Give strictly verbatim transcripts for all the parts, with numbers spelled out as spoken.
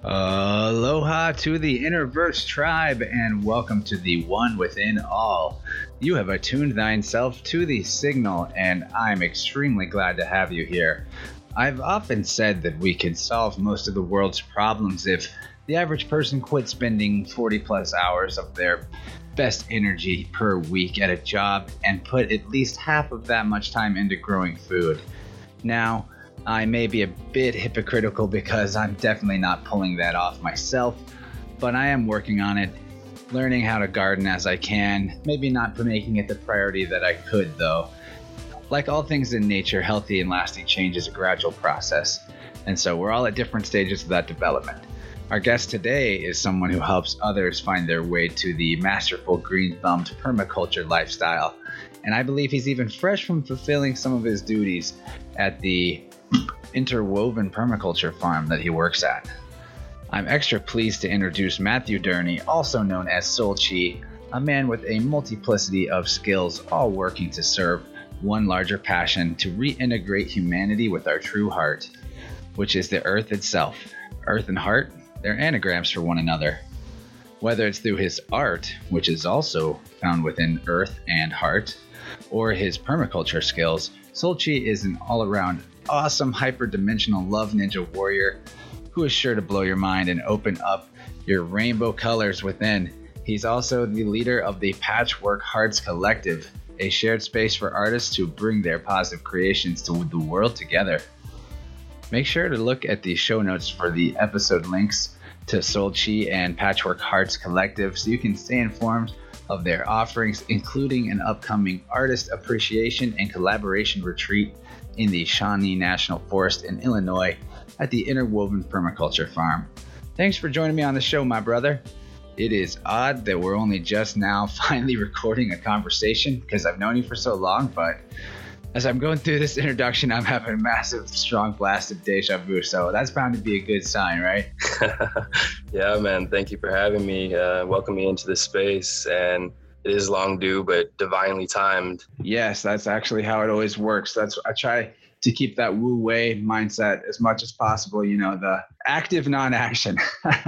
Aloha to the Innerverse tribe, and welcome to the One Within All. You have attuned thine self to the signal, and I'm extremely glad to have you here. I've often said that we could solve most of the world's problems if the average person quit spending forty plus hours of their best energy per week at a job and put at least half of that much time into growing food. Now, I may be a bit hypocritical because I'm definitely not pulling that off myself, but I am working on it, learning how to garden as I can, maybe not making it the priority that I could though. Like all things in nature, healthy and lasting change is a gradual process, and so we're all at different stages of that development. Our guest today is someone who helps others find their way to the masterful green-thumbed permaculture lifestyle, and I believe he's even fresh from fulfilling some of his duties at the interwoven permaculture farm that he works at. I'm extra pleased to introduce Matthew Durney, also known as Soul Chi, a man with a multiplicity of skills, all working to serve one larger passion: to reintegrate humanity with our true heart, which is the earth itself. Earth and heart, they're anagrams for one another. Whether it's through his art, which is also found within earth and heart, or his permaculture skills, Soul Chi is an all-around awesome hyper-dimensional love ninja warrior who is sure to blow your mind and open up your rainbow colors within. He's also the leader of the Patchwork Hearts Collective, a shared space for artists to bring their positive creations to the world together. Make sure to look at the show notes for the episode links to Soul Chi and Patchwork Hearts Collective so you can stay informed of their offerings, including an upcoming artist appreciation and collaboration retreat in the Shawnee National Forest in Illinois at the Interwoven Permaculture Farm. Thanks for joining me on the show, my brother. It is odd that we're only just now finally recording a conversation because I've known you for so long, but as I'm going through this introduction, I'm having a massive, strong blast of deja vu, so that's bound to be a good sign, right? Yeah, man. Thank you for having me. Uh, welcome me into this space, and it is long due, but divinely timed. Yes, that's actually how it always works. That's I try to keep that Wu Wei mindset as much as possible. You know, the active non-action.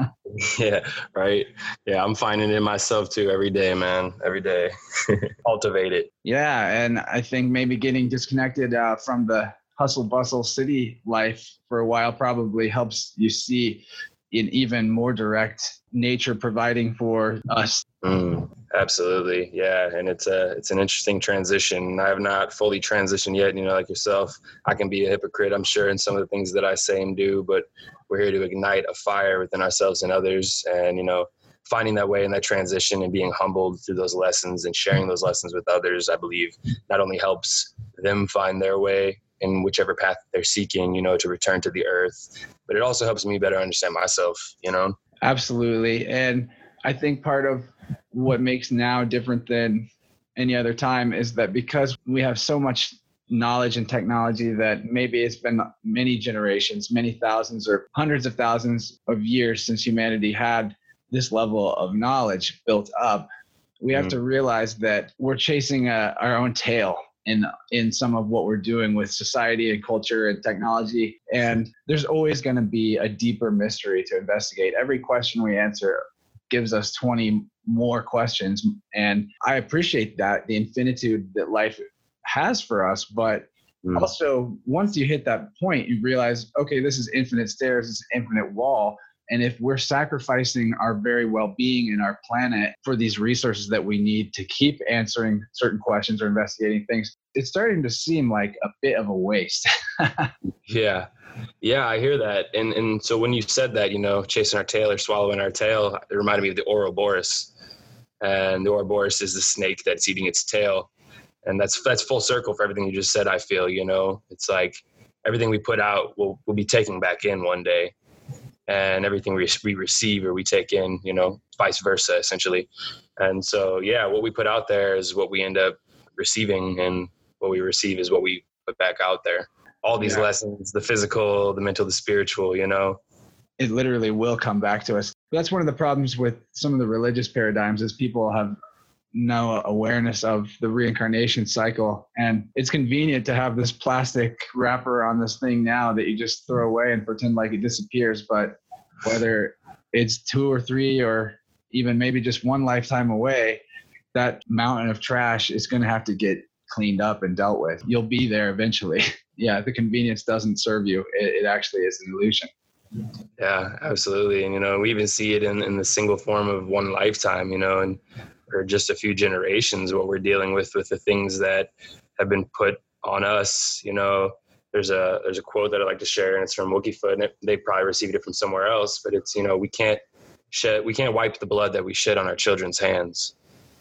Yeah, right. Yeah, I'm finding it myself too every day, man. Every day. Cultivate it. Yeah, and I think maybe getting disconnected uh, from the hustle bustle city life for a while probably helps you see in even more direct nature providing for us. Mm, absolutely. Yeah. And it's a, it's an interesting transition. I have not fully transitioned yet, you know, like yourself. I can be a hypocrite, I'm sure, in some of the things that I say and do, but we're here to ignite a fire within ourselves and others. And, you know, finding that way in that transition and being humbled through those lessons and sharing those lessons with others, I believe not only helps them find their way in whichever path they're seeking, you know, to return to the earth, but it also helps me better understand myself, you know? Absolutely. And I think part of what makes now different than any other time is that because we have so much knowledge and technology that maybe it's been many generations, many thousands or hundreds of thousands of years since humanity had this level of knowledge built up, we have mm. to realize that we're chasing a, our own tail in in some of what we're doing with society and culture and technology. And there's always going to be a deeper mystery to investigate. Every question we answer gives us twenty more questions. And I appreciate that, the infinitude that life has for us. But mm. also, once you hit that point, you realize, okay, this is infinite stairs, this is infinite wall. And if we're sacrificing our very well-being and our planet for these resources that we need to keep answering certain questions or investigating things, it's starting to seem like a bit of a waste. Yeah. Yeah, I hear that. And and so when you said that, you know, chasing our tail or swallowing our tail, it reminded me of the Ouroboros. And the Ouroboros is the snake that's eating its tail. And that's that's full circle for everything you just said, I feel, you know. It's like everything we put out will will be taken back in one day. And everything we, we receive or we take in, you know, vice versa, essentially. And so, yeah, what we put out there is what we end up receiving, and what we receive is what we put back out there. All these yeah. lessons, the physical, the mental, the spiritual, you know. It literally will come back to us. That's one of the problems with some of the religious paradigms is people have no awareness of the reincarnation cycle. And it's convenient to have this plastic wrapper on this thing now that you just throw away and pretend like it disappears. But whether it's two or three or even maybe just one lifetime away, that mountain of trash is going to have to get cleaned up and dealt with. You'll be there eventually. Yeah, the convenience doesn't serve you. It, it actually is an illusion. Yeah, absolutely. And, you know, we even see it in, in the single form of one lifetime, you know, and or just a few generations, what we're dealing with, with the things that have been put on us. You know, there's a, there's a quote that I like to share, and it's from Wookiefoot, and it, they probably received it from somewhere else, but it's, you know, we can't shed, we can't wipe the blood that we shed on our children's hands.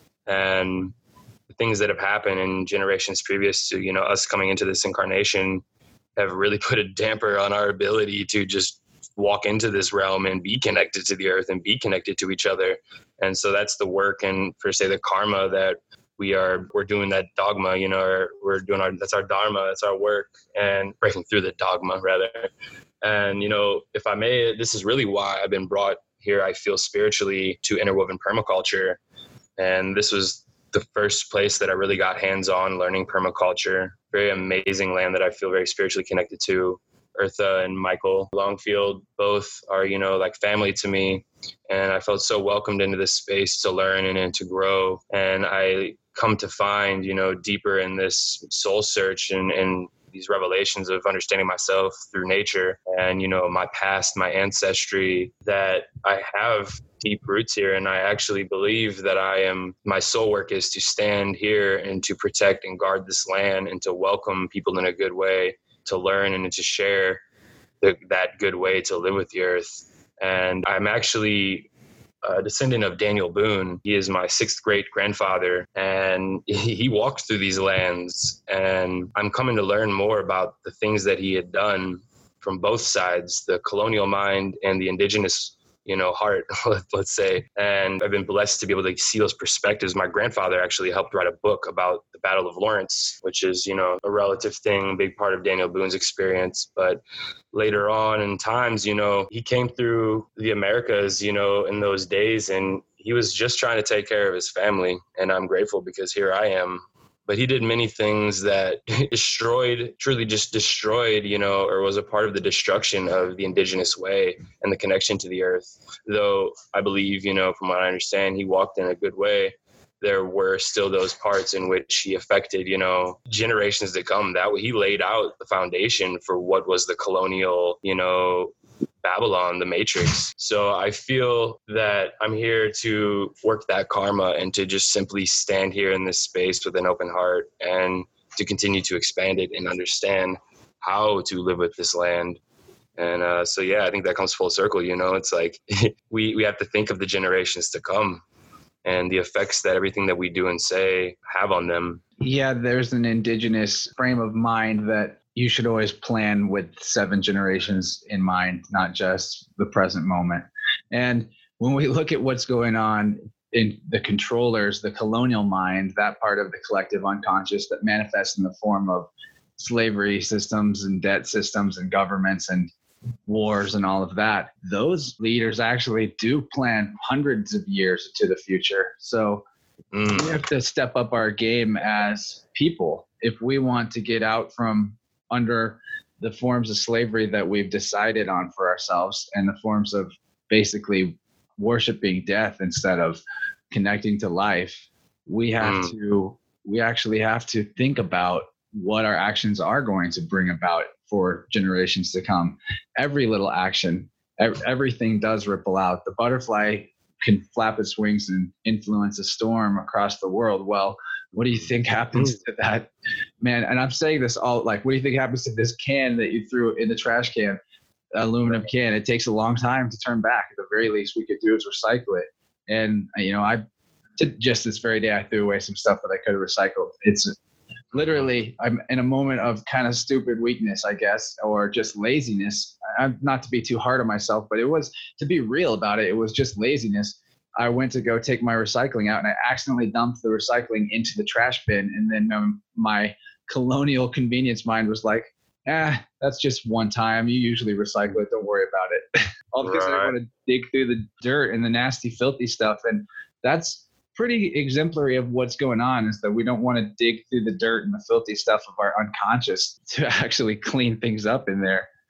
And the things that have happened in generations previous to, you know, us coming into this incarnation have really put a damper on our ability to just walk into this realm and be connected to the earth and be connected to each other. And so that's the work and, per se, the karma that we are, we're doing that dogma, you know, or we're doing our, that's our dharma, that's our work, and breaking through the dogma rather. And, you know, if I may, this is really why I've been brought here, I feel, spiritually, to Interwoven Permaculture. And this was the first place that I really got hands-on learning permaculture. Very amazing land that I feel very spiritually connected to. Eartha and Michael Longfield both are, you know, like family to me. And I felt so welcomed into this space to learn and, and to grow. And I come to find, you know, deeper in this soul search and, and these revelations of understanding myself through nature and, you know, my past, my ancestry, that I have deep roots here. And I actually believe that I am, my soul work is to stand here and to protect and guard this land and to welcome people in a good way, to learn and to share the, that good way to live with the earth. And I'm actually a descendant of Daniel Boone. He is my sixth great grandfather, and he walked through these lands, and I'm coming to learn more about the things that he had done from both sides, the colonial mind and the indigenous, you know, heart, let's say. And I've been blessed to be able to see those perspectives. My grandfather actually helped write a book about the Battle of Lawrence, which is, you know, a relative thing, a big part of Daniel Boone's experience. But later on in times, you know, he came through the Americas, you know, in those days, and he was just trying to take care of his family. And I'm grateful because here I am. But he did many things that destroyed, truly just destroyed, you know, or was a part of the destruction of the indigenous way and the connection to the earth. Though I believe, you know, from what I understand, he walked in a good way. There were still those parts in which he affected, you know, generations to come. That way he laid out the foundation for what was the colonial, you know, Babylon, the Matrix. So I feel that I'm here to work that karma and to just simply stand here in this space with an open heart and to continue to expand it and understand how to live with this land. And uh, so, yeah, I think that comes full circle. You know, it's like we, we have to think of the generations to come and the effects that everything that we do and say have on them. Yeah, there's an indigenous frame of mind that you should always plan with seven generations in mind, not just the present moment. And when we look at what's going on in the controllers, the colonial mind, that part of the collective unconscious that manifests in the form of slavery systems and debt systems and governments and wars and all of that, those leaders actually do plan hundreds of years into the future. So mm. we have to step up our game as people if we want to get out from under the forms of slavery that we've decided on for ourselves and the forms of basically worshiping death instead of connecting to life. We have mm. to, we actually have to think about what our actions are going to bring about for generations to come. Every little action, ev- everything does ripple out. The butterfly can flap its wings and influence a storm across the world. Well, what do you think happens to that, man? And I'm saying this all like, what do you think happens to this can that you threw in the trash can, aluminum can? It takes a long time to turn back. At the very least we could do is recycle it. And, you know, I just this very day, I threw away some stuff that I could have recycled. It's literally, I'm in a moment of kind of stupid weakness, I guess, or just laziness. I'm not to be too hard on myself, but it was, to be real about it, it was just laziness. I went to go take my recycling out and I accidentally dumped the recycling into the trash bin. And then um, my colonial convenience mind was like, ah, that's just one time. You usually recycle it. Don't worry about it. All because right. I want to dig through the dirt and the nasty, filthy stuff. And that's pretty exemplary of what's going on, is that we don't want to dig through the dirt and the filthy stuff of our unconscious to actually clean things up in there.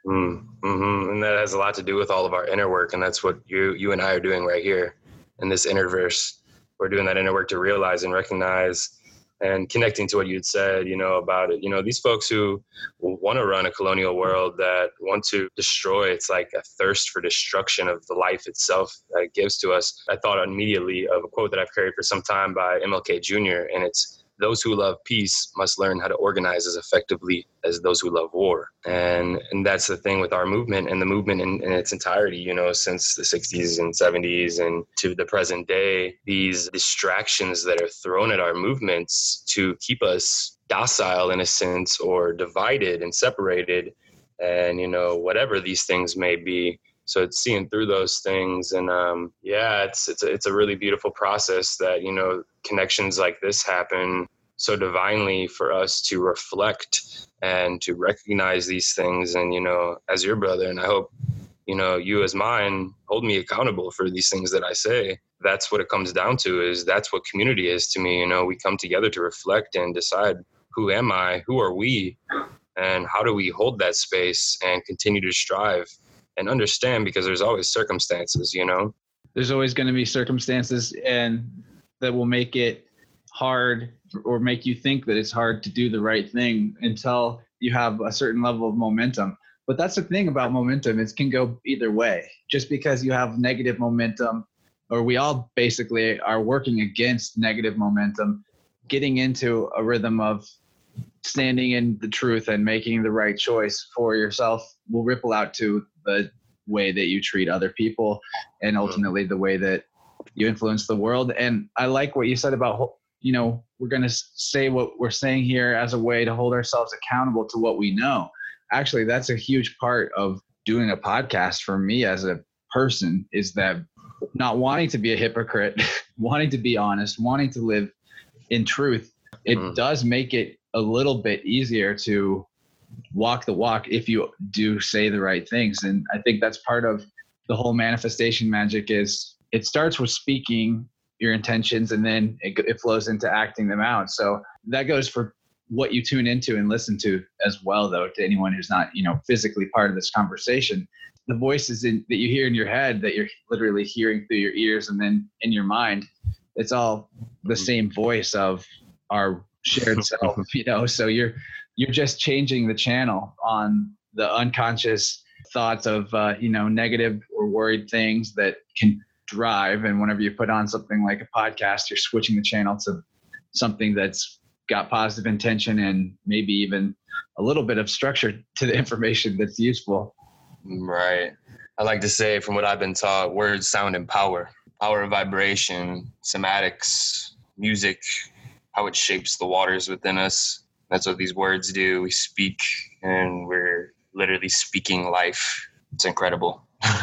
Mm, hmm And that has a lot to do with all of our inner work. And that's what you, you and I are doing right here in this interverse. We're doing that inner work to realize and recognize, and connecting to what you'd said, you know, about it. You know, these folks who want to run a colonial world, that want to destroy, it's like a thirst for destruction of the life itself that it gives to us. I thought immediately of a quote that I've carried for some time by M L K Junior, and it's, "Those who love peace must learn how to organize as effectively as those who love war." And and that's the thing with our movement, and the movement in, in its entirety, you know, since the sixties and seventies and to the present day, these distractions that are thrown at our movements to keep us docile in a sense, or divided and separated, and, you know, whatever these things may be. So it's seeing through those things. And um, yeah, it's, it's, a, it's a really beautiful process that, you know, connections like this happen so divinely for us to reflect and to recognize these things. And, you know, as your brother, and I hope, you know, you as mine, hold me accountable for these things that I say. That's what it comes down to, is that's what community is to me. You know, we come together to reflect and decide, who am I? Who are we? And how do we hold that space and continue to strive and understand, because there's always circumstances, you know? There's always going to be circumstances and that will make it hard, or make you think that it's hard to do the right thing until you have a certain level of momentum. But that's the thing about momentum, it can go either way. Just because you have negative momentum, or we all basically are working against negative momentum, getting into a rhythm of standing in the truth and making the right choice for yourself will ripple out to the way that you treat other people, and ultimately the way that you influence the world. And I like what you said about, you know, we're going to say what we're saying here as a way to hold ourselves accountable to what we know. Actually, that's a huge part of doing a podcast for me as a person, is that not wanting to be a hypocrite, wanting to be honest, wanting to live in truth. It mm. does make it a little bit easier to walk the walk if you do say the right things. And I think that's part of the whole manifestation magic, is it starts with speaking your intentions, and then it, it flows into acting them out. So that goes for what you tune into and listen to as well, though, to anyone who's not, you know, physically part of this conversation. The voices in, that you hear in your head, that you're literally hearing through your ears and then in your mind, it's all the same voice of our shared self, you know. So you're you're just changing the channel on the unconscious thoughts of uh, you know, negative or worried things that can drive. And whenever you put on something like a podcast, you're switching the channel to something that's got positive intention and maybe even a little bit of structure to the information that's useful. Right. I like to say, from what I've been taught, words, sound, and power. Power of vibration, somatics, music, how it shapes the waters within us. That's what these words do. We speak, and we're literally speaking life. It's incredible.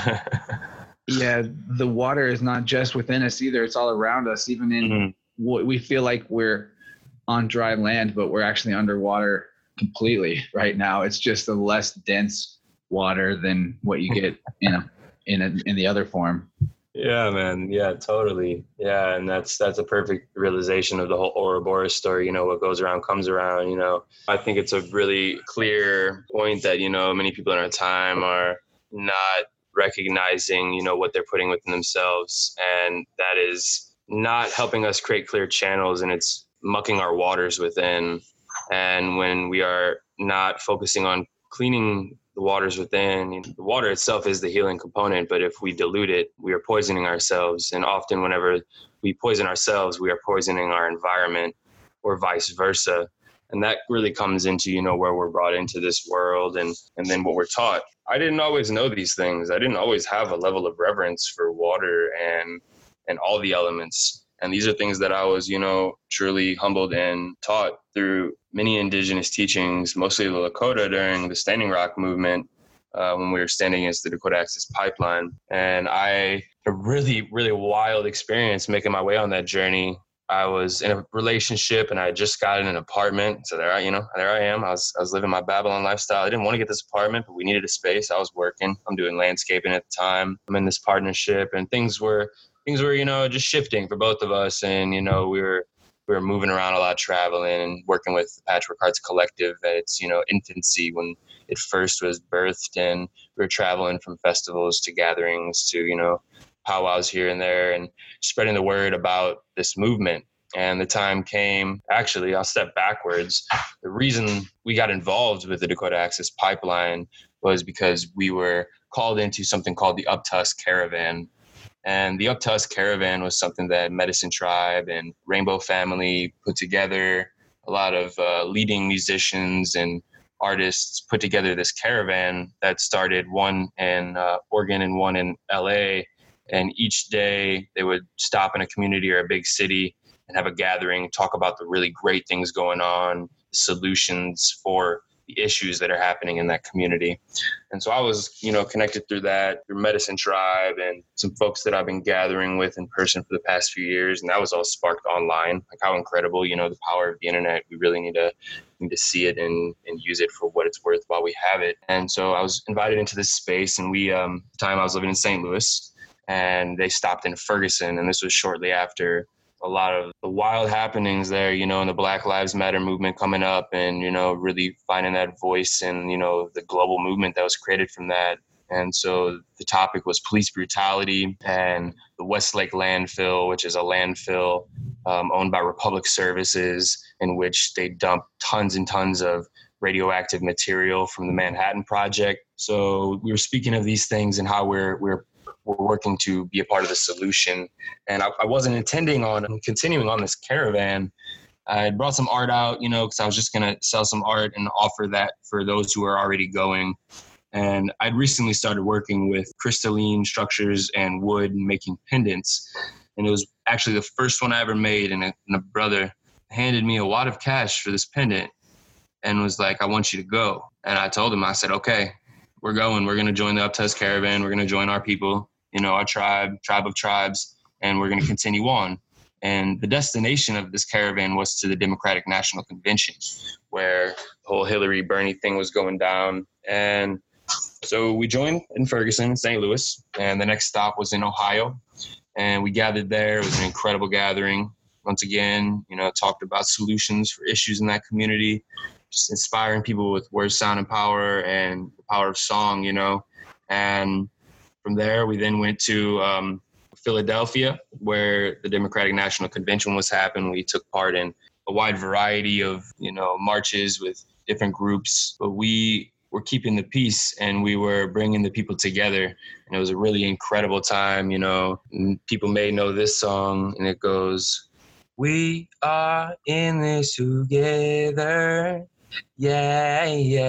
Yeah, the water is not just within us either. It's all around us, even in mm-hmm. what we feel like we're on dry land, but we're actually underwater completely right now. It's just a less dense water than what you get in a, in a, in the other form. Yeah, man. Yeah, totally. Yeah. And that's, that's a perfect realization of the whole Ouroboros story. You know, what goes around comes around. You know, I think it's a really clear point that, you know, many people in our time are not recognizing, you know, what they're putting within themselves. And that is not helping us create clear channels, and it's mucking our waters within. And when we are not focusing on cleaning the waters within, you know, the water itself is the healing component, but if we dilute it, we are poisoning ourselves. And often whenever we poison ourselves, we are poisoning our environment, or vice versa. And that really comes into, you know, where we're brought into this world, and, and then what we're taught. I didn't always know these things. I didn't always have a level of reverence for water and, and all the elements. And these are things that I was, you know, truly humbled and taught through many indigenous teachings, mostly the Lakota during the Standing Rock movement, uh, when we were standing against the Dakota Access Pipeline. And I, a really, really wild experience making my way on that journey. I was in a relationship, and I had just got in an apartment. So there I, you know, there I am. I was, I was living my Babylon lifestyle. I didn't want to get this apartment, but we needed a space. I was working. I'm doing landscaping at the time. I'm in this partnership, and things were, things were, you know, just shifting for both of us. And, you know, we were we were moving around a lot, traveling and working with the Patchwork Hearts Collective at its, you know, infancy when it first was birthed. And we were traveling from festivals to gatherings to, you know, powwows here and there and spreading the word about this movement. And the time came, actually, I'll step backwards. The reason we got involved with the Dakota Access Pipeline was because we were called into something called the Up to Us Caravan. And the Up to Us Caravan was something that Medicine Tribe and Rainbow Family put together. A lot of uh, leading musicians and artists put together this caravan that started one in uh, Oregon and one in L A. And each day they would stop in a community or a big city and have a gathering, talk about the really great things going on, the solutions for the issues that are happening in that community. And so I was, you know, connected through that, through Medicine Tribe and some folks that I've been gathering with in person for the past few years. And that was all sparked online. Like how incredible, you know, the power of the internet. We really need to need to see it and, and use it for what it's worth while we have it. And so I was invited into this space, and we, um, the time I was living in Saint Louis, and they stopped in Ferguson. And this was shortly after a lot of the wild happenings there, you know, and the Black Lives Matter movement coming up and, you know, really finding that voice and, you know, the global movement that was created from that. And so the topic was police brutality and the Westlake landfill, which is a landfill um, owned by Republic Services, in which they dump tons and tons of radioactive material from the Manhattan Project. So we were speaking of these things and how we're we're we're working to be a part of the solution. And I, I wasn't intending on continuing on this caravan. I brought some art out, you know, because I was just going to sell some art and offer that for those who are already going. And I'd recently started working with crystalline structures and wood, making pendants. And it was actually the first one I ever made. And a, and a brother handed me a wad of cash for this pendant and was like, I want you to go. And I told him, I said, okay, we're going. We're going to join the Up to Us Caravan. We're going to join our people, you know, our tribe, tribe of tribes, and we're going to continue on. And the destination of this caravan was to the Democratic National Convention, where the whole Hillary Bernie thing was going down. And so we joined in Ferguson, Saint Louis, and the next stop was in Ohio. And we gathered there. It was an incredible gathering. Once again, you know, talked about solutions for issues in that community, just inspiring people with words, sound, and power, and the power of song, you know. And from there, we then went to um, Philadelphia, where the Democratic National Convention was happening. We took part in a wide variety of, you know, marches with different groups, but we were keeping the peace and we were bringing the people together. And it was a really incredible time, you know. And people may know this song, and it goes, "We are in this together. Yeah,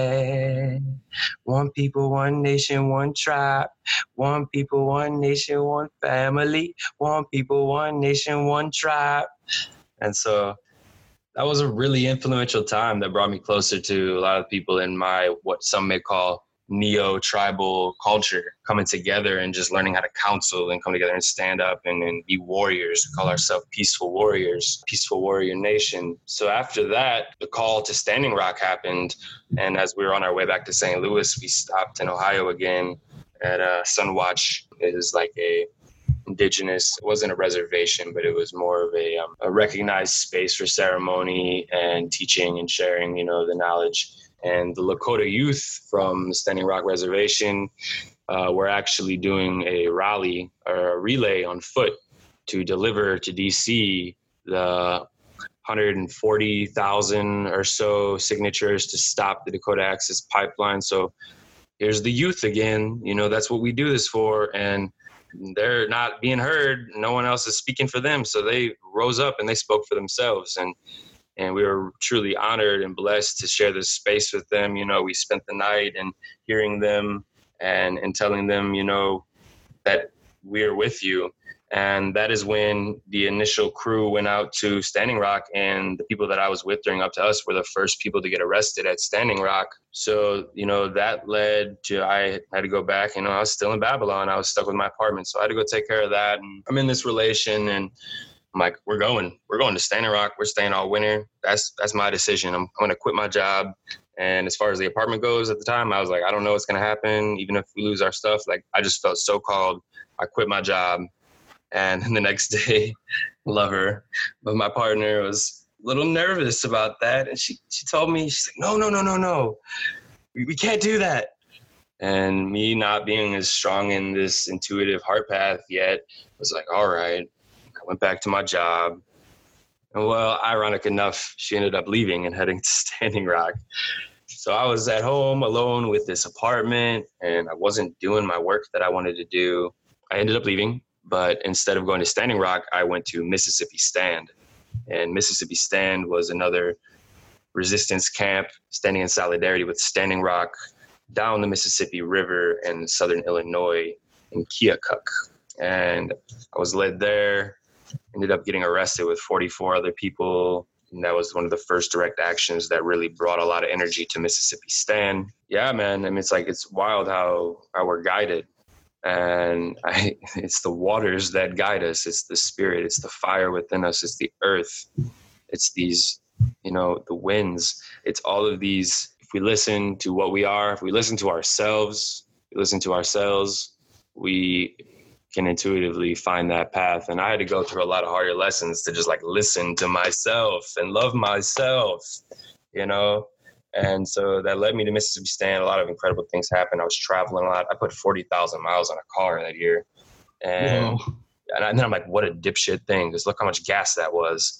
yeah. One people, one nation, one tribe. One people, one nation, one family. One people, one nation, one tribe." And so that was a really influential time that brought me closer to a lot of people in my, what some may call, neo-tribal culture, coming together and just learning how to counsel and come together and stand up and, and be warriors. We call ourselves peaceful warriors, peaceful warrior nation. So after that, the call to Standing Rock happened. And as we were on our way back to Saint Louis, we stopped in Ohio again at uh, Sunwatch. It is like a indigenous, it wasn't a reservation, but it was more of a, um, a recognized space for ceremony and teaching and sharing, you know, the knowledge. And the Lakota youth from the Standing Rock Reservation uh, were actually doing a rally or a relay on foot to deliver to D C the one hundred forty thousand or so signatures to stop the Dakota Access Pipeline. So here's the youth again, you know, that's what we do this for. And they're not being heard. No one else is speaking for them. So they rose up and they spoke for themselves. And And we were truly honored and blessed to share this space with them. You know, we spent the night and hearing them and, and telling them, you know, that we're with you. And that is when the initial crew went out to Standing Rock, and the people that I was with during Up to Us were the first people to get arrested at Standing Rock. So, you know, that led to, I had to go back, you know, I was still in Babylon. I was stuck with my apartment. So I had to go take care of that. And I'm in this relation, and I'm like, we're going, we're going to Standing Rock. We're staying all winter. That's, that's my decision. I'm, I'm going to quit my job. And as far as the apartment goes at the time, I was like, I don't know what's going to happen. Even if we lose our stuff, like, I just felt so called. I quit my job And the next day, love her, but my partner was a little nervous about that. And she, she told me, she's like, no, no, no, no, no, we, we can't do that. And me not being as strong in this intuitive heart path yet was like, all right. I went back to my job. And well, ironic enough, she ended up leaving and heading to Standing Rock. So I was at home alone with this apartment, and I wasn't doing my work that I wanted to do. I ended up leaving, but instead of going to Standing Rock, I went to Mississippi Stand. And Mississippi Stand was another resistance camp standing in solidarity with Standing Rock down the Mississippi River in southern Illinois in Keokuk. And I was led there, ended up getting arrested with forty-four other people. And that was one of the first direct actions that really brought a lot of energy to Mississippi Stand. Yeah, man. I mean, it's like, it's wild how, how we're guided. And I, it's the waters that guide us. It's the spirit. It's the fire within us. It's the earth. It's these, you know, the winds. It's all of these. If we listen to what we are, if we listen to ourselves, we listen to ourselves, we can intuitively find that path. And I had to go through a lot of harder lessons to just like listen to myself and love myself, you know? And so that led me to Mississippi Stand. A lot of incredible things happened. I was traveling a lot. I put forty thousand miles on a car that year. And, and, I, and then I'm like, what a dipshit thing. Because look how much gas that was.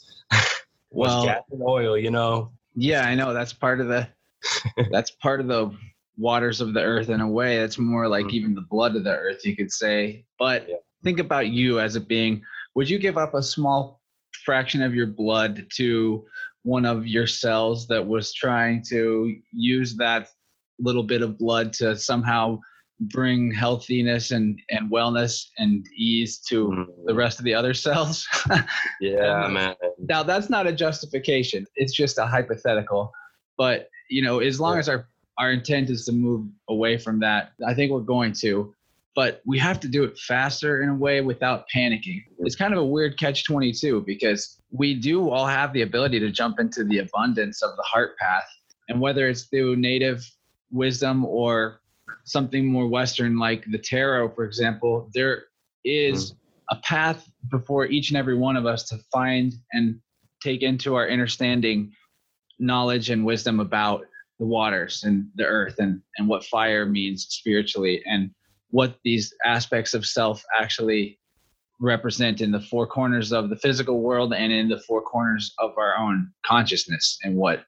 was Well, gas and oil, you know? Yeah, I know. That's part of the, that's part of the waters of the earth in a way. It's more like even the blood of the earth, you could say. But Yeah. think about you as a being. Would you give up a small fraction of your blood to one of your cells that was trying to use that little bit of blood to somehow bring healthiness and, and wellness and ease to Mm. the rest of the other cells? Yeah, And, man. Now, that's not a justification. It's just a hypothetical. But, you know, as long Yeah. as our, our intent is to move away from that, I think we're going to. But we have to do it faster in a way without panicking. It's kind of a weird catch twenty-two because we do all have the ability to jump into the abundance of the heart path. And whether it's through native wisdom or something more Western like the tarot, for example, there is a path before each and every one of us to find and take into our understanding knowledge and wisdom about the waters and the earth and, and what fire means spiritually and what these aspects of self actually represent in the four corners of the physical world and in the four corners of our own consciousness and what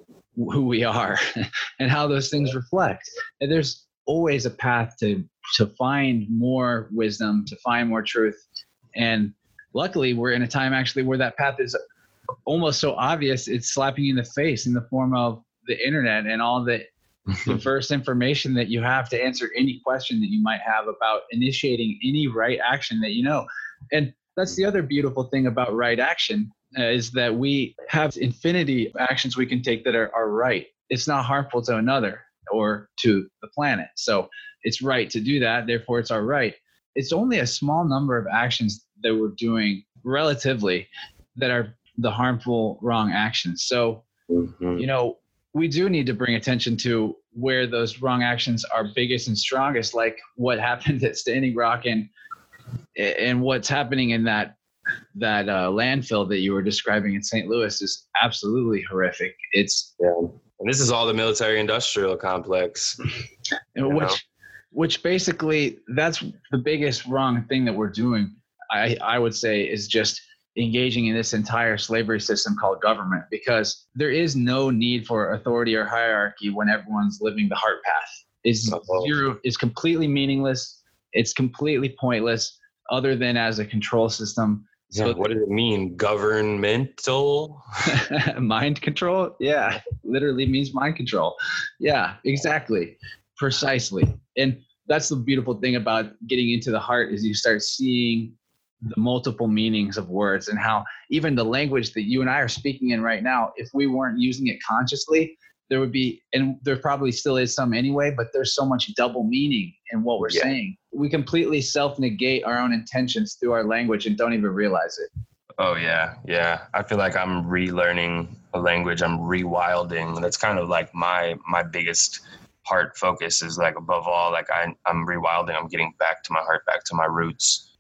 who we are and how those things reflect. And there's always a path to to find more wisdom, to find more truth. And luckily we're in a time actually where that path is almost so obvious it's slapping you in the face in the form of the internet and all the diverse information that you have to answer any question that you might have about initiating any right action that you know. And that's the other beautiful thing about right action uh, is that we have infinity of actions we can take that are, are right. It's not harmful to another or to the planet. So it's right to do that. Therefore, it's our right. It's only a small number of actions that we're doing relatively that are the harmful, wrong actions. So, Mm-hmm. you know, we do need to bring attention to where those wrong actions are biggest and strongest, like what happened at Standing Rock and and what's happening in that that uh, landfill that you were describing in Saint Louis is absolutely horrific. It's Yeah. And this is all the military industrial complex. which know? which basically that's the biggest wrong thing that we're doing. I I would say is just engaging in this entire slavery system called government, because there is no need for authority or hierarchy when everyone's living the heart path. It's Uh-oh. zero, it's completely meaningless. It's completely pointless other than as a control system. Yeah, So what does it mean? Governmental? mind control? Yeah, literally means mind control. Yeah, exactly. Precisely. And that's the beautiful thing about getting into the heart is you start seeing the multiple meanings of words and how even the language that you and I are speaking in right now, if we weren't using it consciously, there would be, and there probably still is some anyway, but there's so much double meaning in what we're Yeah. saying. We completely self-negate our own intentions through our language and don't even realize it. Oh, yeah. Yeah. I feel like I'm relearning a language. I'm rewilding. That's kind of like my my biggest heart focus is like above all, like I, I'm rewilding. I'm getting back to my heart, back to my roots.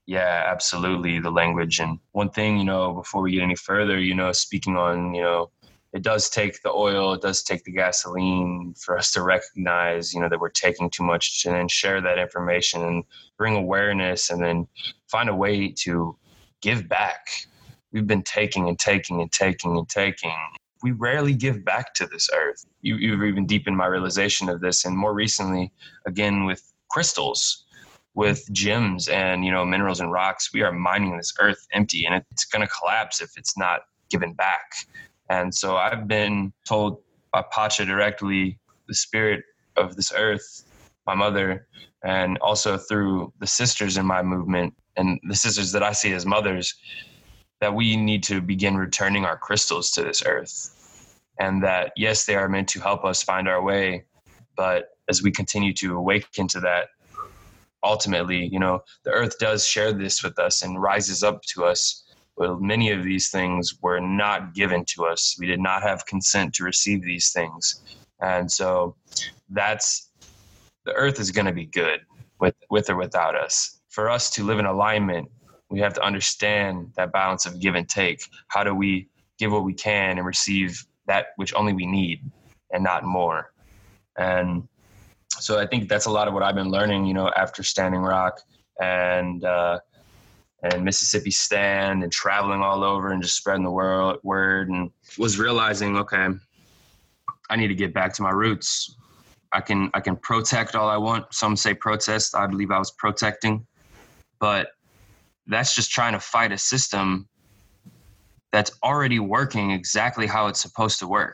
Yeah, absolutely. The language. And one thing, you know, before we get any further, you know, speaking on, you know, it does take the oil, it does take the gasoline for us to recognize, you know, that we're taking too much, and then share that information and bring awareness, and then find a way to give back. We've been taking and taking and taking and taking. We rarely give back to this earth. You, you've even deepened my realization of this. And more recently, again, with crystals, with gems and, you know, minerals and rocks, we are mining this earth empty, and it's going to collapse if it's not given back. And so I've been told by Pacha directly, the spirit of this earth, my mother, and also through the sisters in my movement and the sisters that I see as mothers, that we need to begin returning our crystals to this earth. And that, yes, they are meant to help us find our way. But as we continue to awaken to that, ultimately, you know, the earth does share this with us and rises up to us. Well, many of these things were not given to us. We did not have consent to receive these things. And so that's, the earth is going to be good with, with or without us. For us to live in alignment, we have to understand that balance of give and take. How do we give what we can and receive that which only we need and not more? And so I think that's a lot of what I've been learning, you know, after Standing Rock and, uh, and Mississippi Stand and traveling all over and just spreading the world word, and was realizing, okay, I need to get back to my roots. I can, I can protect all I want. Some say protest. I believe I was protecting, but that's just trying to fight a system that's already working exactly how it's supposed to work.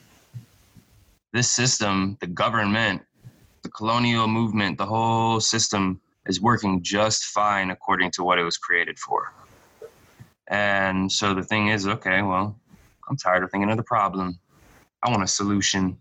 This system, the government, the colonial movement, the whole system is working just fine according to what it was created for. And so the thing is, okay, well, I'm tired of thinking of the problem. I want a solution.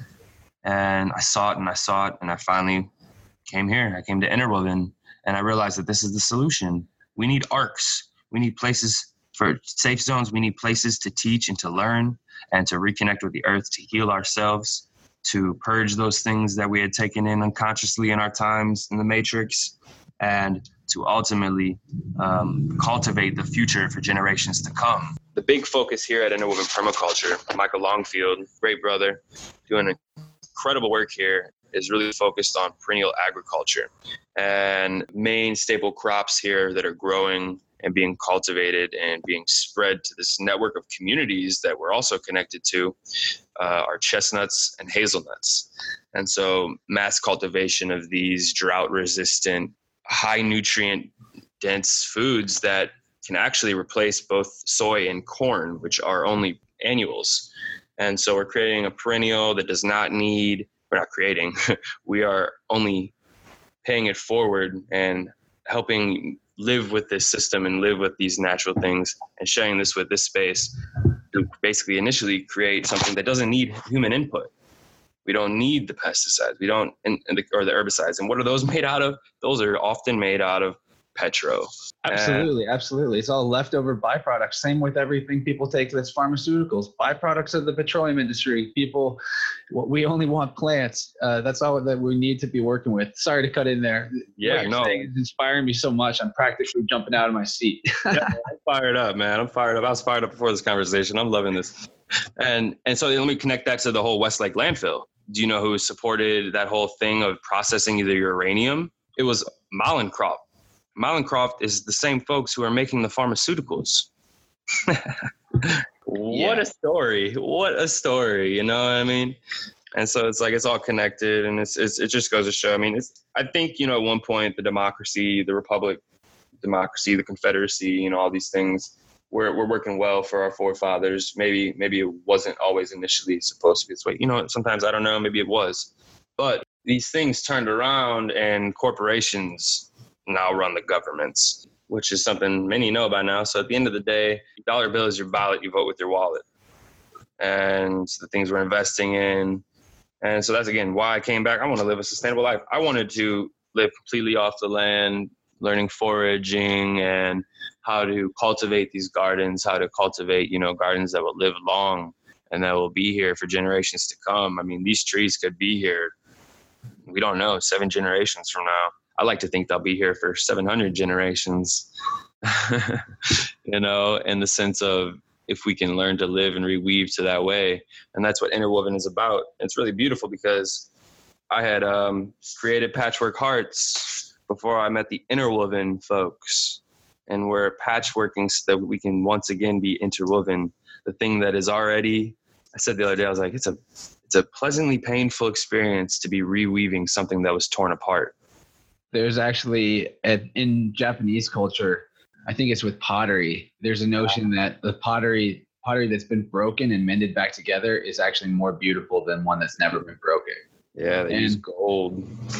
And I saw it and I saw it, and I finally came here. I came to Interwoven, and I realized that this is the solution. We need arcs. We need places for safe zones. We need places to teach and to learn and to reconnect with the earth, to heal ourselves, to purge those things that we had taken in unconsciously in our times in the Matrix, and to ultimately um, cultivate the future for generations to come. The big focus here at Interwoven Permaculture, Michael Longfield, great brother, doing incredible work here, is really focused on perennial agriculture. And main staple crops here that are growing and being cultivated and being spread to this network of communities that we're also connected to uh, are chestnuts and hazelnuts. And so mass cultivation of these drought-resistant, high nutrient dense foods that can actually replace both soy and corn, which are only annuals. And so we're creating a perennial that does not need, we're not creating, we are only paying it forward and helping live with this system and live with these natural things, and sharing this with this space to basically initially create something that doesn't need human input. We don't need the pesticides. We don't, and, and the, or the herbicides. And what are those made out of? Those are often made out of petro. Absolutely, absolutely. It's all leftover byproducts. Same with everything people take that's pharmaceuticals, byproducts of the petroleum industry. People, we only want plants. Uh, that's all that we need to be working with. Sorry to cut in there. Yeah, no. It's inspiring me so much. I'm practically jumping out of my seat. Yeah, I'm fired up, man. I'm fired up. I was fired up before this conversation. I'm loving this. And and so let me connect that to the whole Westlake landfill. Do you know who supported that whole thing of processing the uranium? It was Mallinckrodt. Mallinckrodt is the same folks who are making the pharmaceuticals. What yeah. a story. What a story. You know what I mean? And so it's like, it's all connected, and it's, it's it just goes to show. I mean, it's, I think, you know, at one point, the democracy, the republic, democracy, the confederacy, you know, all these things, we're, we're working well for our forefathers. Maybe, maybe it wasn't always initially supposed to be this way. You know, sometimes I don't know, maybe it was, but these things turned around, and corporations now run the governments, which is something many know by now. So at the end of the day, dollar bill is your ballot. You vote with your wallet. And the things we're investing in. And so that's, again, why I came back. I want to live a sustainable life. I wanted to live completely off the land, learning foraging and how to cultivate these gardens, how to cultivate, you know, gardens that will live long and that will be here for generations to come. I mean, these trees could be here, we don't know, seven generations from now. I like to think they'll be here for seven hundred generations, you know, in the sense of if we can learn to live and reweave to that way. And that's what Interwoven is about. It's really beautiful because I had um, created Patchwork Hearts before I met the Interwoven folks. And we're patchworking so that we can once again be interwoven. The thing that is already, I said the other day, I was like, it's a, it's a pleasantly painful experience to be reweaving something that was torn apart. There's actually, a, in Japanese culture, I think it's with pottery, there's a notion that the pottery pottery that's been broken and mended back together is actually more beautiful than one that's never been broken. Yeah, they and, use gold.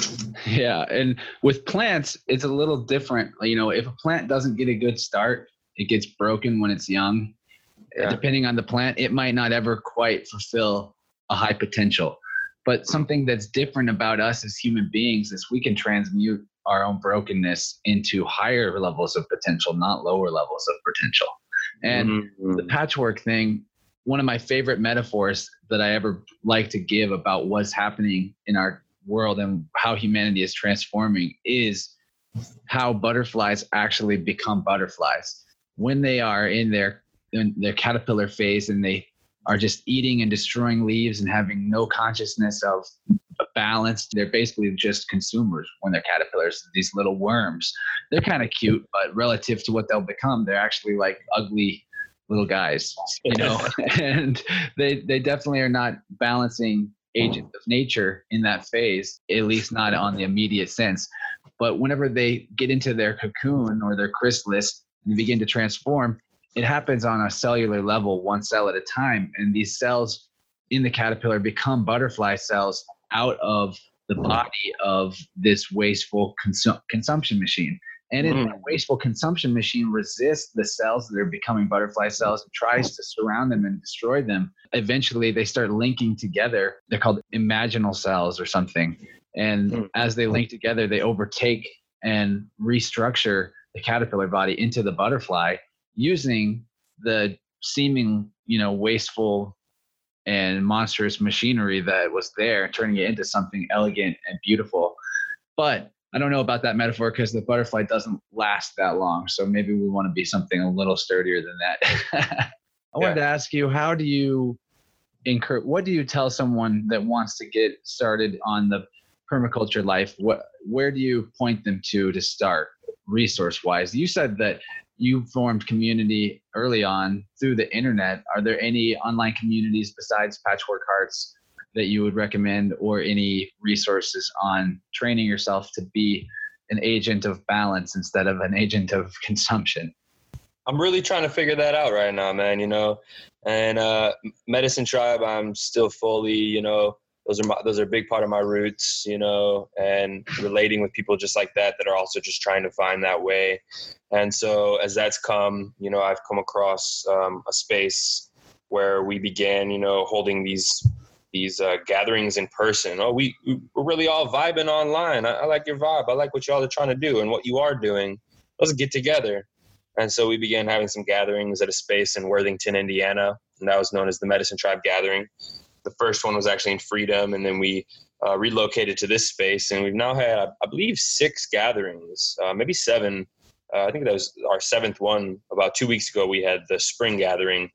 Yeah, and with plants, it's a little different. You know, if a plant doesn't get a good start, it gets broken when it's young. Yeah. Depending on the plant, it might not ever quite fulfill a high potential. But something that's different about us as human beings is we can transmute our own brokenness into higher levels of potential, not lower levels of potential. And mm-hmm. the patchwork thing, one of my favorite metaphors that I ever like to give about what's happening in our world and how humanity is transforming is how butterflies actually become butterflies. When they are in their in their caterpillar phase and they are just eating and destroying leaves and having no consciousness of balance, they're basically just consumers when they're caterpillars, these little worms. They're kind of cute, but relative to what they'll become, they're actually like ugly little guys, you know, and they, they definitely are not balancing agents of nature in that phase, at least not on the immediate sense. But whenever they get into their cocoon or their chrysalis and begin to transform, it happens on a cellular level, one cell at a time. And these cells in the caterpillar become butterfly cells out of the body of this wasteful consum- consumption machine. And in that wasteful consumption machine resists the cells that are becoming butterfly cells and tries to surround them and destroy them. Eventually, they start linking together. They're called imaginal cells or something. And mm. as they link together, they overtake and restructure the caterpillar body into the butterfly using the seeming, you know, wasteful and monstrous machinery that was there, turning it into something elegant and beautiful. But I don't know about that metaphor because the butterfly doesn't last that long. So maybe we want to be something a little sturdier than that. I wanted yeah. to ask you, how do you incur, what do you tell someone that wants to get started on the permaculture life? What, where do you point them to to start resource wise? You said that you formed community early on through the internet. Are there any online communities besides Patchwork Hearts that you would recommend, or any resources on training yourself to be an agent of balance instead of an agent of consumption? I'm really trying to figure that out right now, man, you know, and uh, Medicine Tribe, I'm still fully, you know, those are my, those are a big part of my roots, you know, and relating with people just like that, that are also just trying to find that way. And so as that's come, you know, I've come across um, a space where we began, you know, holding these these uh, gatherings in person. Oh, we, we're really all vibing online. I, I like your vibe. I like what y'all are trying to do and what you are doing. Let's get together. And so we began having some gatherings at a space in Worthington, Indiana, and that was known as the Medicine Tribe Gathering. The first one was actually in Freedom, and then we uh, relocated to this space, and we've now had, I believe, six gatherings, uh, maybe seven. Uh, I think that was our seventh one. About two weeks ago, we had the spring gathering.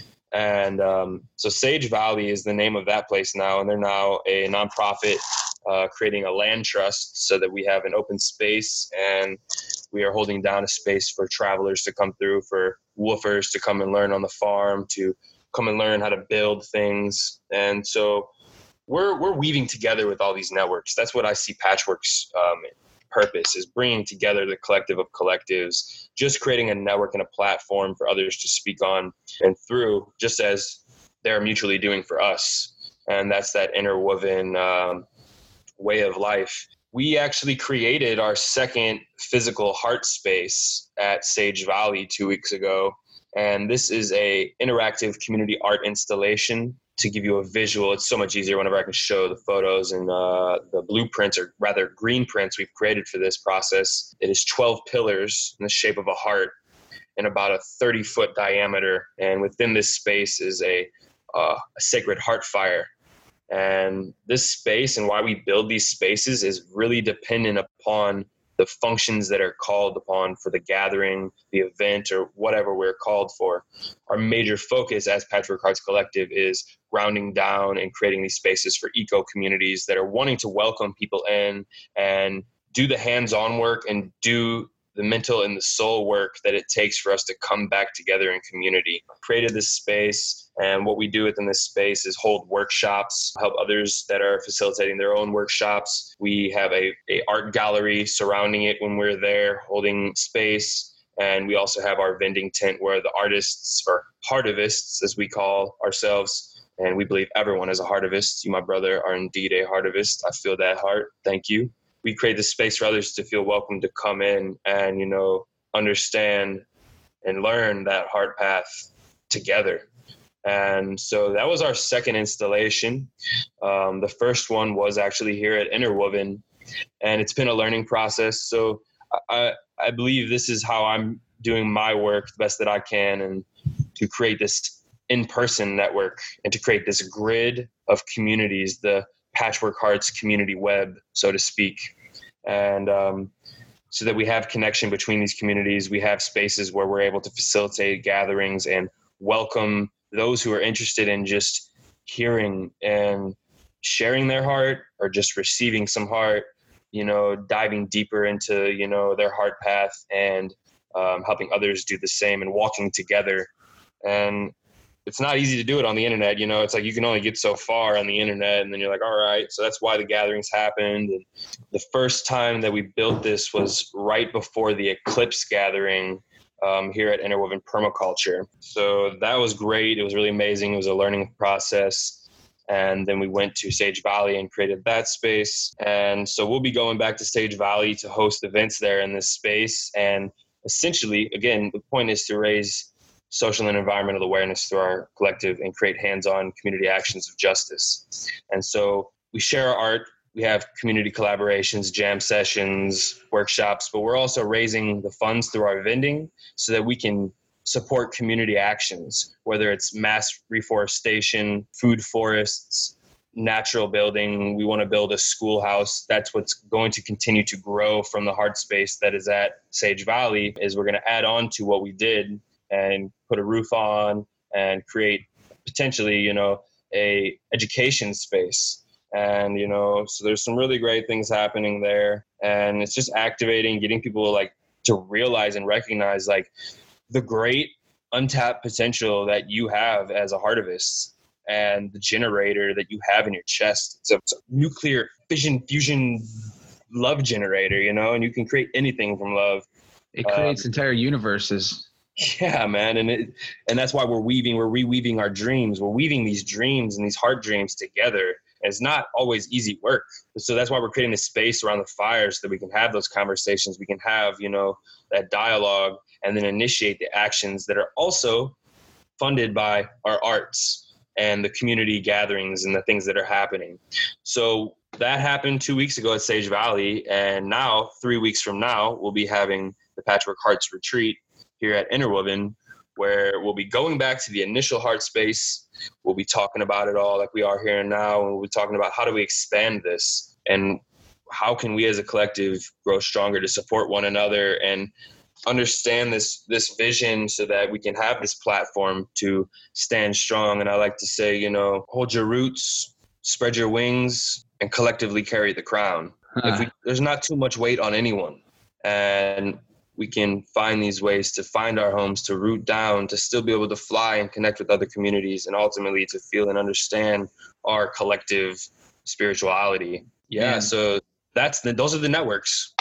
And um, so Sage Valley is the name of that place now, and they're now a nonprofit uh, creating a land trust so that we have an open space, and we are holding down a space for travelers to come through, for woofers to come and learn on the farm, to come and learn how to build things. And so we're we're weaving together with all these networks. That's what I see Patchwork's um, purpose, is bringing together the collective of collectives, just creating a network and a platform for others to speak on and through, just as they're mutually doing for us. And that's that interwoven um, way of life. We actually created our second physical heart space at Sage Valley two weeks ago. And this is a interactive community art installation. To give you a visual, it's so much easier whenever I can show the photos and uh, the blueprints, or rather green prints we've created for this process. It is twelve pillars in the shape of a heart and about a thirty foot diameter. And within this space is a, uh, a sacred heart fire. And this space and why we build these spaces is really dependent upon the functions that are called upon for the gathering, the event, or whatever we're called for. Our major focus as Patchwork Hearts Collective is grounding down and creating these spaces for eco communities that are wanting to welcome people in and do the hands-on work and do the mental and the soul work that it takes for us to come back together in community. Created this space, and what we do within this space is hold workshops, help others that are facilitating their own workshops. We have a, a art gallery surrounding it when we're there holding space. And we also have our vending tent where the artists, or heartivists as we call ourselves, and we believe everyone is a heartivist. You, my brother, are indeed a heartivist. I feel that heart. Thank you. We create this space for others to feel welcome to come in and, you know, understand and learn that heart path together. And so that was our second installation. Um, the first one was actually here at Interwoven, and it's been a learning process. So I, I believe this is how I'm doing my work the best that I can, and to create this in-person network and to create this grid of communities, the Patchwork Hearts community web, so to speak. And um, so that we have connection between these communities, we have spaces where we're able to facilitate gatherings and welcome those who are interested in just hearing and sharing their heart, or just receiving some heart, you know, diving deeper into, you know, their heart path, and um, helping others do the same and walking together. And it's not easy to do it on the internet. You know, it's like you can only get so far on the internet, and then you're like, all right. So that's why the gatherings happened. And the first time that we built this was right before the Eclipse gathering um, here at Interwoven Permaculture. So that was great. It was really amazing. It was a learning process. And then we went to Sage Valley and created that space. And so we'll be going back to Sage Valley to host events there in this space. And essentially, again, the point is to raise social and environmental awareness through our collective and create hands-on community actions of justice. And so we share our art. We have community collaborations, jam sessions, workshops, but we're also raising the funds through our vending so that we can support community actions, whether it's mass reforestation, food forests, natural building. We want to build a schoolhouse. That's what's going to continue to grow from the heart space that is at Sage Valley, is we're going to add on to what we did and put a roof on and create potentially, you know, a education space. And, you know, so there's some really great things happening there. And it's just activating, getting people like to realize and recognize like the great untapped potential that you have as a heartivist, and the generator that you have in your chest. It's a, it's a nuclear fission fusion love generator, you know, and you can create anything from love. It creates um, entire universes. Yeah, man. And it, and that's why we're weaving, we're reweaving our dreams. We're weaving these dreams and these heart dreams together. And it's not always easy work. So that's why we're creating this space around the fire so that we can have those conversations. We can have, you know, that dialogue, and then initiate the actions that are also funded by our arts and the community gatherings and the things that are happening. So that happened two weeks ago at Sage Valley. And now, three weeks from now, we'll be having the Patchwork Hearts Retreat here at Interwoven, where we'll be going back to the initial heart space. We'll be talking about it all like we are here and now. And we'll be talking about how do we expand this, and how can we as a collective grow stronger to support one another and understand this this vision so that we can have this platform to stand strong. And I like to say, you know, hold your roots, spread your wings, and collectively carry the crown. Huh. If we, there's not too much weight on anyone, and we can find these ways to find our homes, to root down, to still be able to fly and connect with other communities, and ultimately to feel and understand our collective spirituality. Yeah, yeah. So that's the, those are the networks.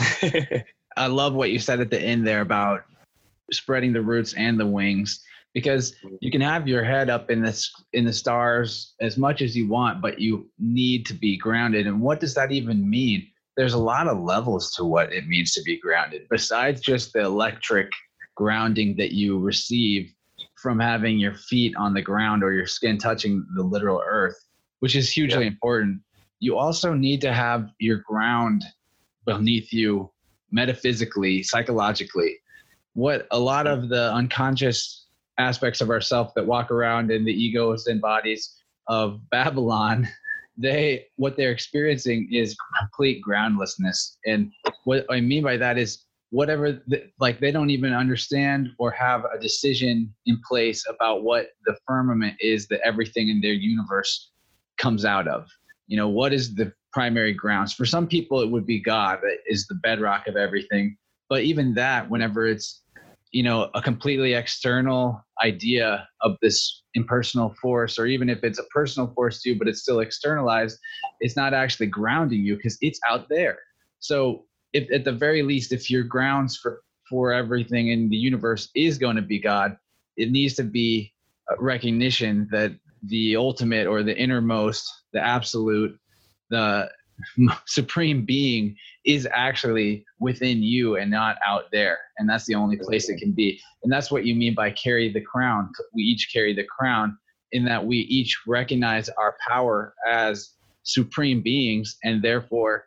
I love what you said at the end there about spreading the roots and the wings, because you can have your head up in this in the stars as much as you want, but you need to be grounded. And what does that even mean? There's a lot of levels to what it means to be grounded, besides just the electric grounding that you receive from having your feet on the ground or your skin touching the literal earth, which is hugely yeah. important. You also need to have your ground beneath you metaphysically, psychologically. What a lot of the unconscious aspects of ourself that walk around in the egos and bodies of Babylon, they what they're experiencing is complete groundlessness. And what I mean by that is whatever, the, like they don't even understand or have a decision in place about what the firmament is that everything in their universe comes out of. You know, what is the primary grounds? For some people, it would be God that is the bedrock of everything. But even that, whenever it's, you know, a completely external idea of this impersonal force, or even if it's a personal force to you, but it's still externalized, it's not actually grounding you because it's out there. So if at the very least, if your grounds for, for everything in the universe is going to be God, it needs to be a recognition that the ultimate or the innermost, the absolute, the supreme being is actually within you and not out there. And that's the only place it can be. And that's what you mean by carry the crown. We each carry the crown in that we each recognize our power as supreme beings, and therefore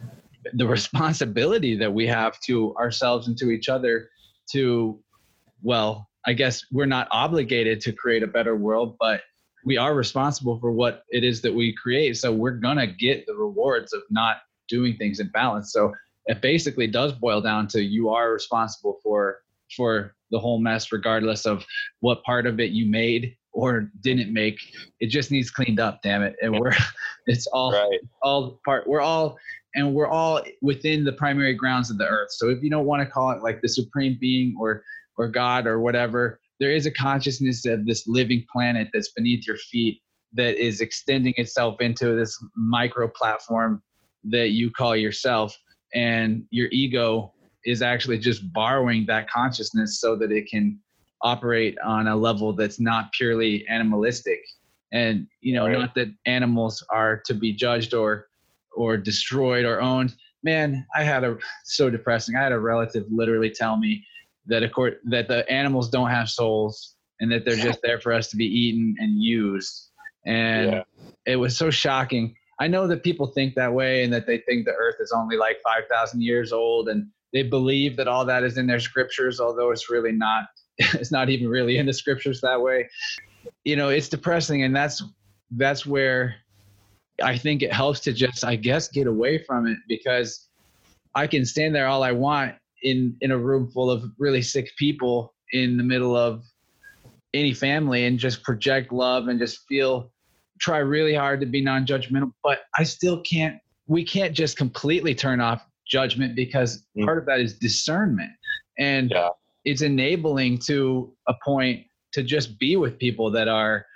the responsibility that we have to ourselves and to each other to, well, I guess we're not obligated to create a better world, but we are responsible for what it is that we create. So we're going to get the rewards of not doing things in balance. So it basically does boil down to you are responsible for, for the whole mess, regardless of what part of it you made or didn't make. It just needs cleaned up, damn it. And we're, it's all, right. all part, we're all, and we're all within the primary grounds of the earth. So if you don't want to call it like the supreme being or, or God or whatever, there is a consciousness of this living planet that's beneath your feet that is extending itself into this micro platform that you call yourself. And your ego is actually just borrowing that consciousness so that it can operate on a level that's not purely animalistic. And, you know, right. not that animals are to be judged or, or destroyed or owned. Man, I had a, so depressing. I had a relative literally tell me that of course, that the animals don't have souls and that they're just there for us to be eaten and used. And yeah. it was so shocking. I know that people think that way and that they think the earth is only like five thousand years old, and they believe that all that is in their scriptures, although it's really not, it's not even really in the scriptures that way. You know, it's depressing. And that's, that's where I think it helps to just, I guess, get away from it, because I can stand there all I want in, in a room full of really sick people in the middle of any family and just project love and just feel, try really hard to be non-judgmental, but I still can't, we can't just completely turn off judgment, because mm. part of that is discernment, and yeah. it's enabling to a point to just be with people that are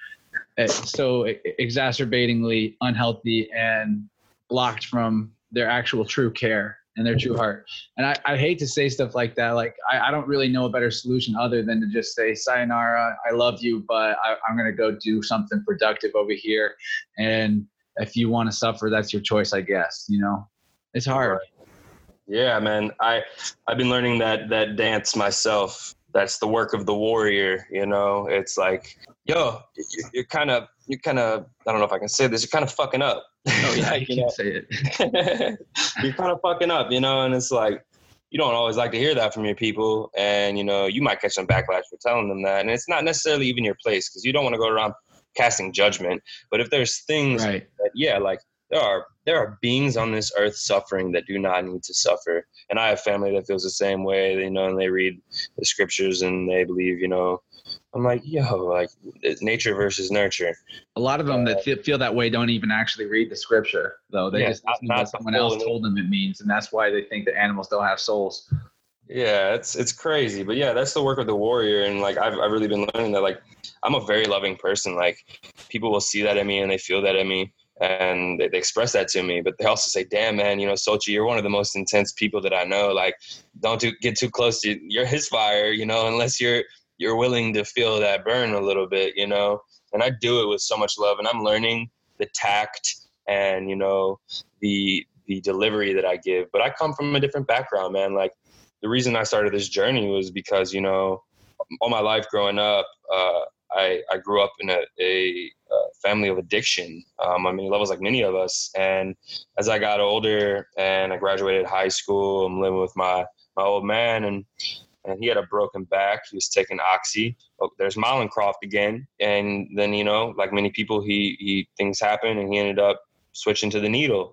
so exacerbatingly unhealthy and blocked from their actual true care and their true heart. And I, I hate to say stuff like that. Like, I, I don't really know a better solution other than to just say, sayonara, I love you, but I, I'm going to go do something productive over here. And if you want to suffer, that's your choice, I guess. You know, it's hard. Right. Yeah, man. I, I've been learning that, that dance myself. That's the work of the warrior. You know, it's like, yo, you're kind of, you're kind of, I don't know if I can say this, you're kind of fucking up. Oh yeah, you, you can know? say it. You're kind of fucking up, you know, and it's like, you don't always like to hear that from your people. And, you know, you might catch some backlash for telling them that. And it's not necessarily even your place, because you don't want to go around casting judgment. But if there's things right. that, yeah, like there are, there are beings on this earth suffering that do not need to suffer. And I have family that feels the same way, you know, and they read the scriptures and they believe, you know, I'm like, yo, like it's nature versus nurture. A lot of them uh, that feel that way don't even actually read the scripture, though. They yeah, just listen to what someone else told them it means, and that's why they think that animals don't have souls. Yeah, it's it's crazy, but yeah, that's the work of the warrior, and like I've I've really been learning that. Like, I'm a very loving person. Like, people will see that in me and they feel that in me, and they, they express that to me. But they also say, "Damn, man, you know, Sochi, you're one of the most intense people that I know. Like, don't do, get too close to you're his fire, you know, unless you're." you're willing to feel that burn a little bit, you know, and I do it with so much love, and I'm learning the tact and, you know, the, the delivery that I give, but I come from a different background, man. Like, the reason I started this journey was because, you know, all my life growing up, uh, I, I grew up in a, a, a family of addiction. Um, I mean, levels like many of us. And as I got older and I graduated high school, I'm living with my, my old man, and and he had a broken back. He was taking Oxy. Oh, there's Mallinckrodt again. And then, you know, like many people, he, he things happen and he ended up switching to the needle.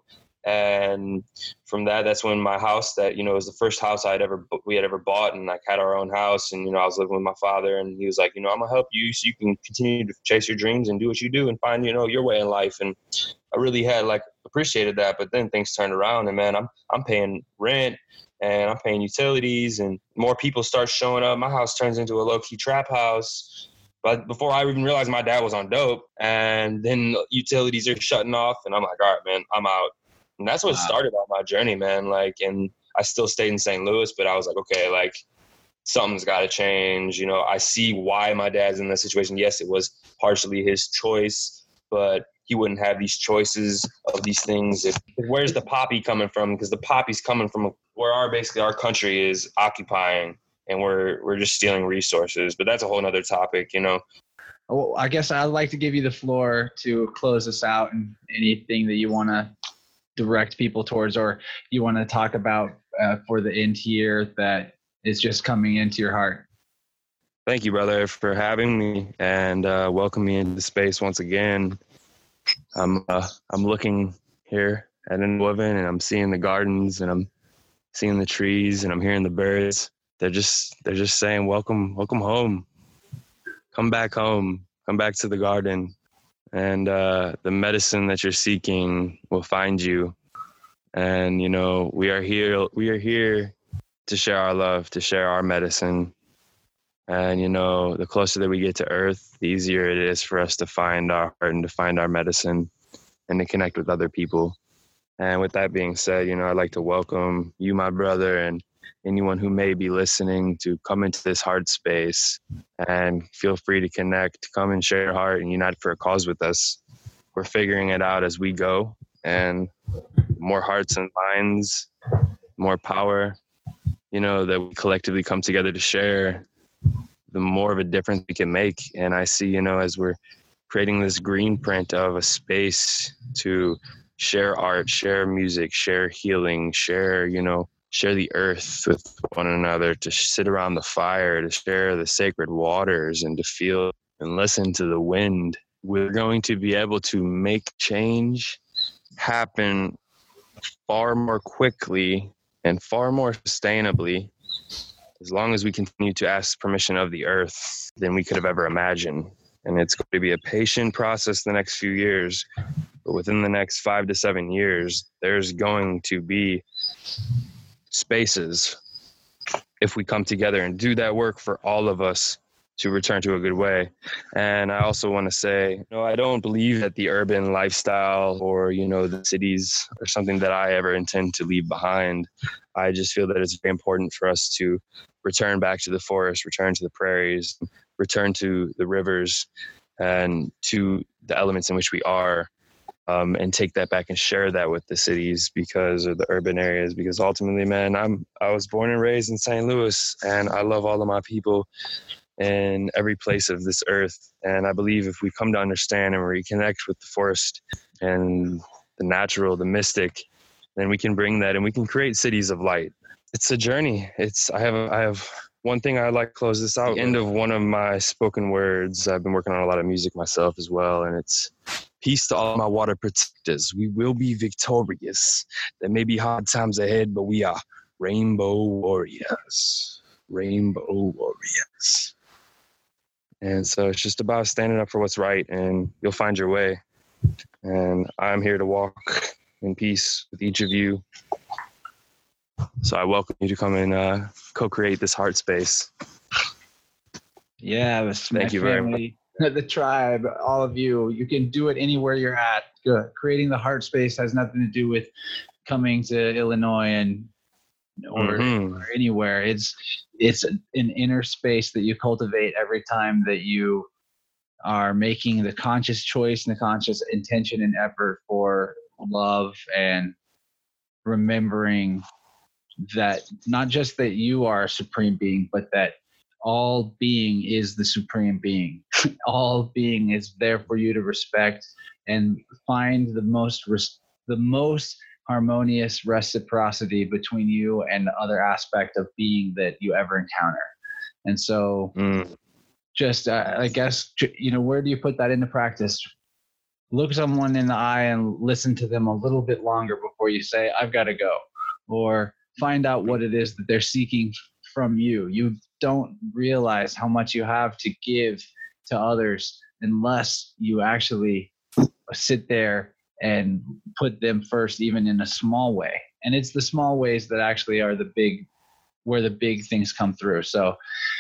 And from that, that's when my house that, you know, was the first house I'd ever, we had ever bought, and like had our own house. And, you know, I was living with my father, and he was like, you know, I'm gonna help you so you can continue to chase your dreams and do what you do and find, you know, your way in life. And I really had like appreciated that. But then things turned around, and man, I'm, I'm paying rent and I'm paying utilities, and more people start showing up. My house turns into a low key trap house. But before I even realized my dad was on dope, and then utilities are shutting off, and I'm like, all right, man, I'm out. And that's what Wow. started on my journey, man. Like, and I still stayed in Saint Louis, but I was like, okay, like something's got to change. You know, I see why my dad's in this situation. Yes, it was partially his choice, but he wouldn't have these choices of these things. If, where's the poppy coming from? Because the poppy's coming from where our basically our country is occupying, and we're we're just stealing resources. But that's a whole nother topic, you know. Well, I guess I'd like to give you the floor to close us out, and anything that you want to direct people towards, or you want to talk about uh, for the end here that is just coming into your heart. Thank you, brother, for having me and uh, welcome me into the space once again. I'm uh, I'm looking here at New Living, and I'm seeing the gardens, and I'm seeing the trees, and I'm hearing the birds. They're just they're just saying, welcome, welcome home. Come back home. Come back to the garden. And uh, the medicine that you're seeking will find you. And, you know, we are here, we are here to share our love, to share our medicine. And, you know, the closer that we get to earth, the easier it is for us to find our heart and to find our medicine and to connect with other people. And with that being said, you know, I'd like to welcome you, my brother, and anyone who may be listening to come into this heart space, and feel free to connect, come and share your heart and unite for a cause with us. We're figuring it out as we go, and more hearts and minds, more power, you know, that we collectively come together to share, the more of a difference we can make. And I see, you know, as we're creating this green print of a space to share art, share music, share healing, share, you know, share the earth with one another, to sit around the fire, to share the sacred waters, and to feel and listen to the wind. We're going to be able to make change happen far more quickly and far more sustainably, as long as we continue to ask permission of the earth, than we could have ever imagined. And it's going to be a patient process the next few years, but within the next five to seven years, there's going to be spaces, if we come together and do that work for all of us, to return to a good way. And I also want to say, you know, I don't believe that the urban lifestyle or, you know, the cities are something that I ever intend to leave behind. I just feel that it's very important for us to return back to the forest, return to the prairies, return to the rivers, and to the elements in which we are. Um, and take that back and share that with the cities, because of the urban areas, because ultimately, man, I'm, I was born and raised in Saint Louis, and I love all of my people in every place of this earth. And I believe if we come to understand and reconnect with the forest and the natural, the mystic, then we can bring that and we can create cities of light. It's a journey. It's, I have, I have one thing I'd like to close this out. The end of one of my spoken words. I've been working on a lot of music myself as well. And it's, peace to all my water protectors. We will be victorious. There may be hard times ahead, but we are rainbow warriors. Rainbow warriors. And so it's just about standing up for what's right, and you'll find your way. And I'm here to walk in peace with each of you. So I welcome you to come and uh, co-create this heart space. Yeah, this Thank you very much. The tribe, all of you, you can do it anywhere you're at. Good. Creating the heart space has nothing to do with coming to Illinois and or, Mm-hmm. or anywhere. It's it's an inner space that you cultivate every time that you are making the conscious choice and the conscious intention and effort for love, and remembering that not just that you are a supreme being, but that all being is the supreme being. All being is there for you to respect and find the most res- the most harmonious reciprocity between you and the other aspect of being that you ever encounter. And so Mm. just uh, I guess, you know, where do you put that into practice? look someone in the eye and listen to them a little bit longer before you say, I've got to go, or find out what it is that they're seeking from you. You don't realize how much you have to give to others unless you actually sit there and put them first, even in a small way. And it's the small ways that actually are the big, where the big things come through. So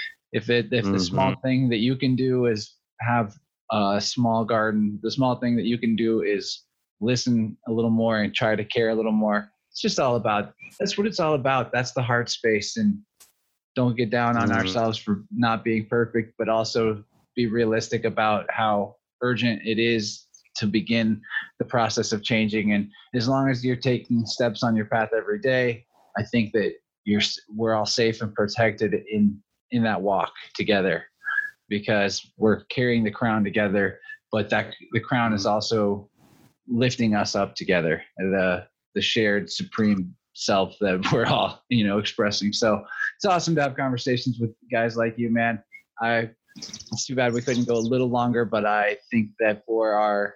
if it, if mm-hmm. the small thing that you can do is have a small garden, the small thing that you can do is listen a little more and try to care a little more. It's just all about, that's what it's all about. That's the heart space. And don't get down on mm-hmm. ourselves for not being perfect, but also be realistic about how urgent it is to begin the process of changing. And as long as you're taking steps on your path every day, I think that you're, we're all safe and protected in, in that walk together, because we're carrying the crown together, but that the crown is also lifting us up together, the, the shared supreme self that we're all, you know, expressing. So it's awesome to have conversations with guys like you, man. I, it's too bad we couldn't go a little longer, but I think that for our,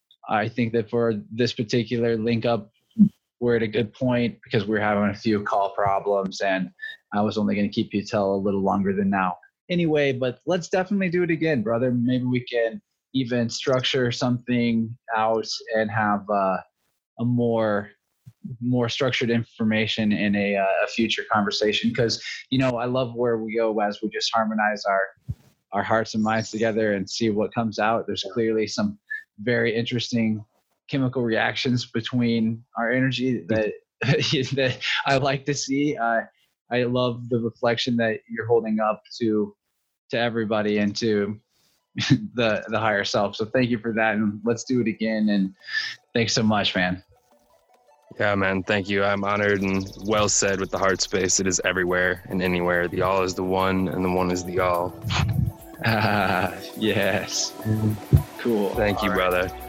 I think that for this particular link up, we're at a good point because we're having a few call problems, and I was only going to keep you till a little longer than now. Anyway, but let's definitely do it again, brother. Maybe we can even structure something out and have uh, a more more structured information in a, uh, a future conversation. Because, you know, I love where we go as we just harmonize our our hearts and minds together and see what comes out. There's clearly some very interesting chemical reactions between our energy that that I like to see. Uh, I love the reflection that you're holding up to to everybody and to the the higher self. So thank you for that, and let's do it again. And thanks so much, man. Yeah, man. Thank you. I'm honored, and well said with the heart space. It is everywhere and anywhere. The all is the one, and the one is the all. Ah, yes. Cool. Thank you, all brother. Right.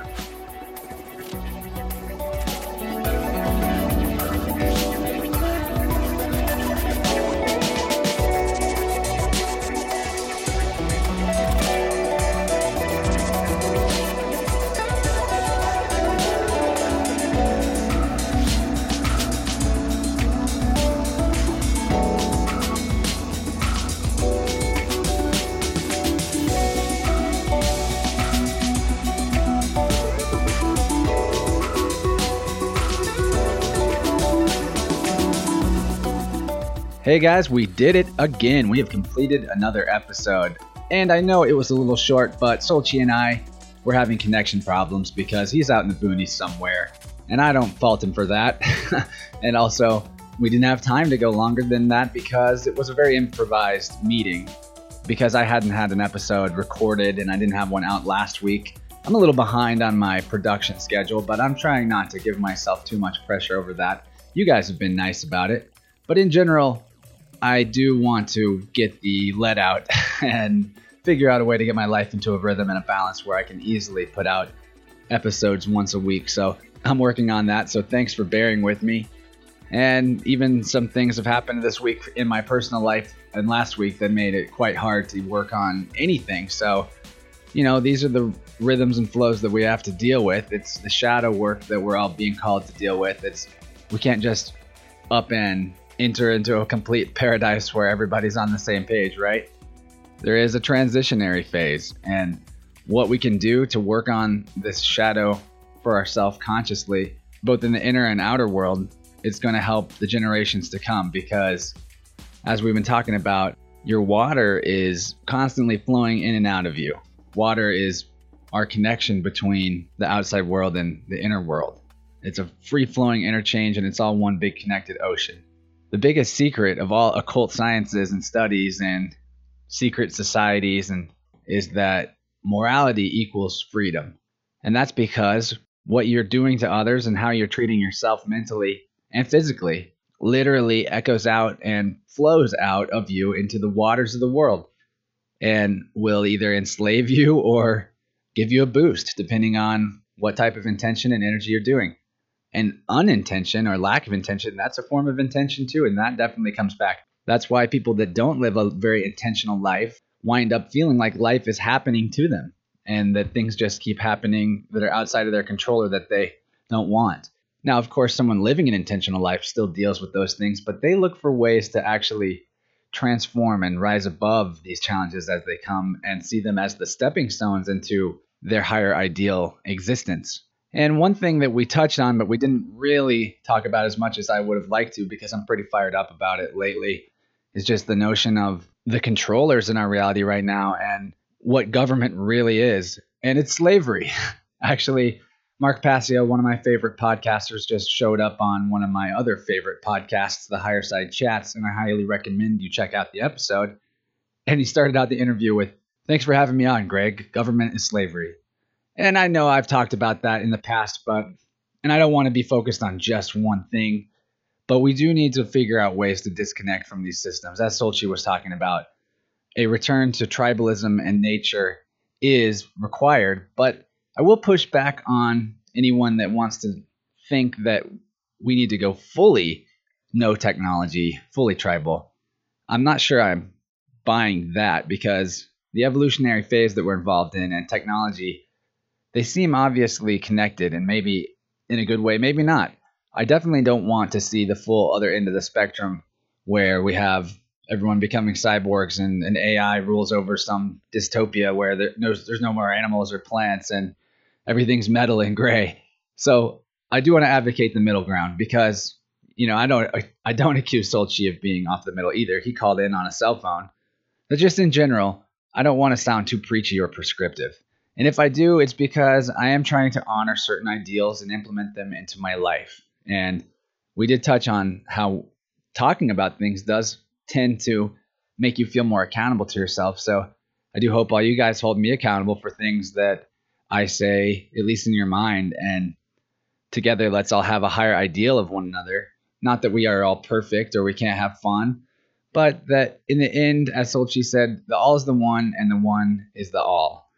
Hey guys, we did it again. We have completed another episode. And I know it was a little short, but Solchi and I were having connection problems because he's out in the boonies somewhere. And I don't fault him for that. And also, we didn't have time to go longer than that because it was a very improvised meeting. Because I hadn't had an episode recorded and I didn't have one out last week. I'm a little behind on my production schedule, but I'm trying not to give myself too much pressure over that. You guys have been nice about it. But in general, I do want to get the let out and figure out a way to get my life into a rhythm and a balance where I can easily put out episodes once a week. So I'm working on that. So thanks for bearing with me. And even some things have happened this week in my personal life and last week that made it quite hard to work on anything. So, you know, these are the rhythms and flows that we have to deal with. It's the shadow work that we're all being called to deal with. It's, we can't just up and enter into a complete paradise where everybody's on the same page, right? There is a transitionary phase, and what we can do to work on this shadow for ourselves consciously, both in the inner and outer world, it's going to help the generations to come, because as we've been talking about, your water is constantly flowing in and out of you. Water is our connection between the outside world and the inner world. It's a free-flowing interchange, and it's all one big connected ocean. The biggest secret of all occult sciences and studies and secret societies and is that morality equals freedom. And that's because what you're doing to others and how you're treating yourself mentally and physically literally echoes out and flows out of you into the waters of the world and will either enslave you or give you a boost depending on what type of intention and energy you're doing. And unintention or lack of intention, that's a form of intention too, and that definitely comes back. That's why people that don't live a very intentional life wind up feeling like life is happening to them. and that things just keep happening that are outside of their control or that they don't want. Now, of course, someone living an intentional life still deals with those things, but they look for ways to actually transform and rise above these challenges as they come and see them as the stepping stones into their higher ideal existence. And one thing that we touched on, but we didn't really talk about as much as I would have liked to because I'm pretty fired up about it lately, is just the notion of the controllers in our reality right now and what government really is. And it's slavery. Actually, Mark Passio, one of my favorite podcasters, just showed up on one of my other favorite podcasts, the Higher Side Chats, and I highly recommend you check out the episode. And he started out the interview with, "Thanks for having me on, Greg. Government is slavery." And I know I've talked about that in the past, but, and I don't want to be focused on just one thing, but we do need to figure out ways to disconnect from these systems. As Solchi was talking about, a return to tribalism and nature is required, but I will push back on anyone that wants to think that we need to go fully no technology, fully tribal. I'm not sure I'm buying that because the evolutionary phase that we're involved in and technology, they seem obviously connected and maybe in a good way, maybe not. I definitely don't want to see the full other end of the spectrum where we have everyone becoming cyborgs and, and A I rules over some dystopia where there, no, there's no more animals or plants and everything's metal and gray. So I do want to advocate the middle ground because, you know, I don't I don't accuse Solchi of being off the middle either. He called in on a cell phone. But just in general, I don't want to sound too preachy or prescriptive. And if I do, it's because I am trying to honor certain ideals and implement them into my life. And we did touch on how talking about things does tend to make you feel more accountable to yourself. So I do hope all you guys hold me accountable for things that I say, at least in your mind, and together let's all have a higher ideal of one another. Not that we are all perfect or we can't have fun, but that in the end, as Solchi said, the all is the one and the one is the all.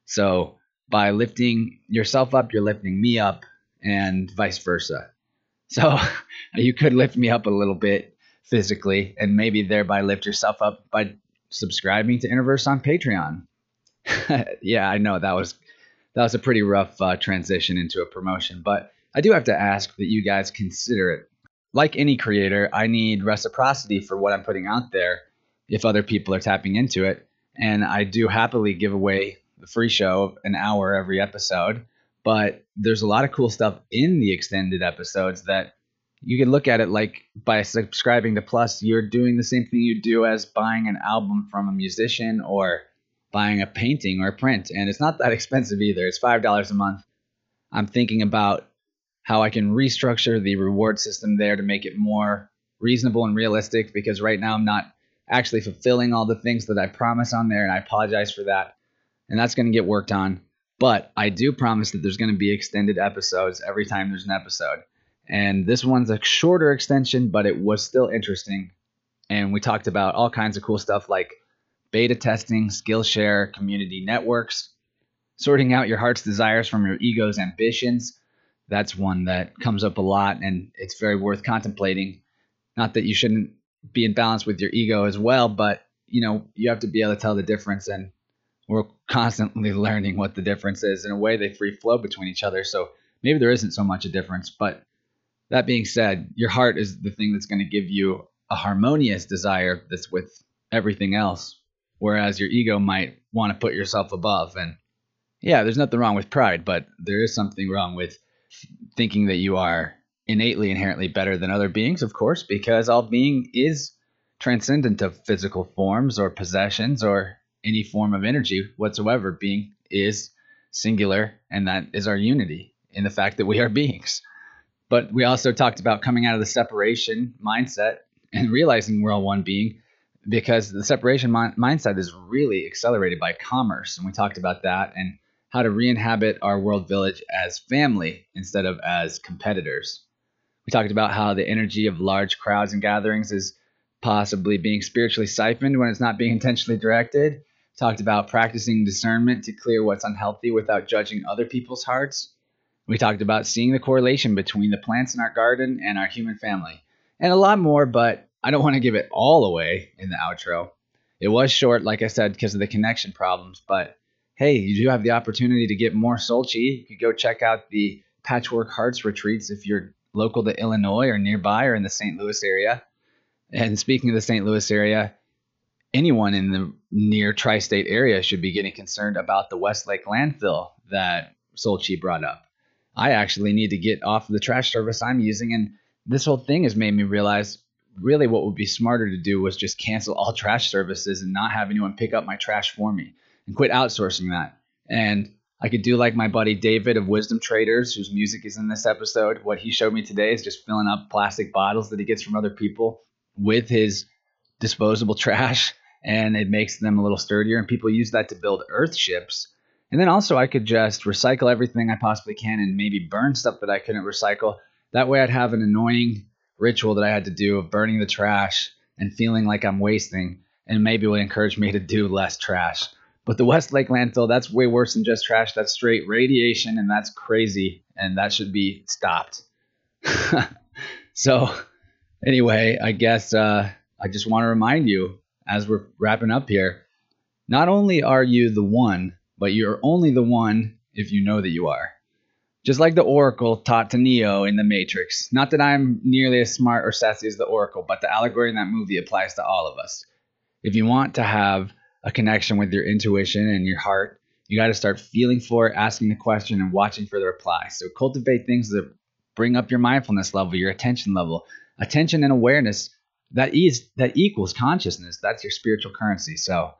So by lifting yourself up, you're lifting me up and vice versa. So you could lift me up a little bit physically and maybe thereby lift yourself up by subscribing to Interverse on Patreon. Yeah, I know that was that was a pretty rough uh, transition into a promotion, but I do have to ask that you guys consider it. Like any creator, I need reciprocity for what I'm putting out there if other people are tapping into it. And I do happily give away the free show an hour every episode, but there's a lot of cool stuff in the extended episodes that you can look at it like by subscribing to Plus, you're doing the same thing you do as buying an album from a musician or buying a painting or a print. And it's not that expensive either. It's five dollars a month. I'm thinking about how I can restructure the reward system there to make it more reasonable and realistic, because right now I'm not actually fulfilling all the things that I promise on there, and I apologize for that. And that's going to get worked on. But I do promise that there's going to be extended episodes every time there's an episode. And this one's a shorter extension, but it was still interesting. And we talked about all kinds of cool stuff like beta testing, Skillshare, community networks, sorting out your heart's desires from your ego's ambitions. That's one that comes up a lot, and it's very worth contemplating. Not that you shouldn't be in balance with your ego as well, but you know, you have to be able to tell the difference, and we're constantly learning what the difference is. In a way, they free flow between each other, so maybe there isn't so much a difference. But that being said, your heart is the thing that's going to give you a harmonious desire that's with everything else, whereas your ego might want to put yourself above. And yeah, there's nothing wrong with pride, but there is something wrong with thinking that you are innately, inherently better than other beings, of course, because all being is transcendent of physical forms or possessions or any form of energy whatsoever. Being is singular, and that is our unity in the fact that we are beings. But we also talked about coming out of the separation mindset and realizing we're all one being, because the separation mi- mindset is really accelerated by commerce. And we talked about that and how to re-inhabit our world village as family instead of as competitors. We talked about how the energy of large crowds and gatherings is possibly being spiritually siphoned when it's not being intentionally directed. Talked about practicing discernment to clear what's unhealthy without judging other people's hearts. We talked about seeing the correlation between the plants in our garden and our human family. And a lot more, but I don't want to give it all away in the outro. It was short, like I said, because of the connection problems, but hey, you do have the opportunity to get more Solchi. You could go check out the Patchwork Hearts retreats if you're local to Illinois or nearby or in the Saint Louis area. And speaking of the Saint Louis area, anyone in the near tri-state area should be getting concerned about the Westlake landfill that Solchi brought up. I actually need to get off of the trash service I'm using, and this whole thing has made me realize really what would be smarter to do was just cancel all trash services and not have anyone pick up my trash for me and quit outsourcing that. And I could do like my buddy David of Wisdom Traders, whose music is in this episode. What he showed me today is just filling up plastic bottles that he gets from other people with his disposable trash, and it makes them a little sturdier, and people use that to build earth ships. And then also I could just recycle everything I possibly can and maybe burn stuff that I couldn't recycle. That way I'd have an annoying ritual that I had to do of burning the trash and feeling like I'm wasting, and maybe would encourage me to do less trash. But the Westlake landfill, that's way worse than just trash. That's straight radiation, and that's crazy, and that should be stopped. So anyway, I guess uh, I just want to remind you as we're wrapping up here, not only are you the one, but you're only the one if you know that you are. Just like the Oracle taught to Neo in The Matrix. Not that I'm nearly as smart or sassy as the Oracle, but the allegory in that movie applies to all of us. If you want to have a connection with your intuition and your heart, you got to start feeling for it, asking the question, and watching for the reply. So cultivate things that bring up your mindfulness level, your attention level. Attention and awareness, that is that equals consciousness. That's your spiritual currency. So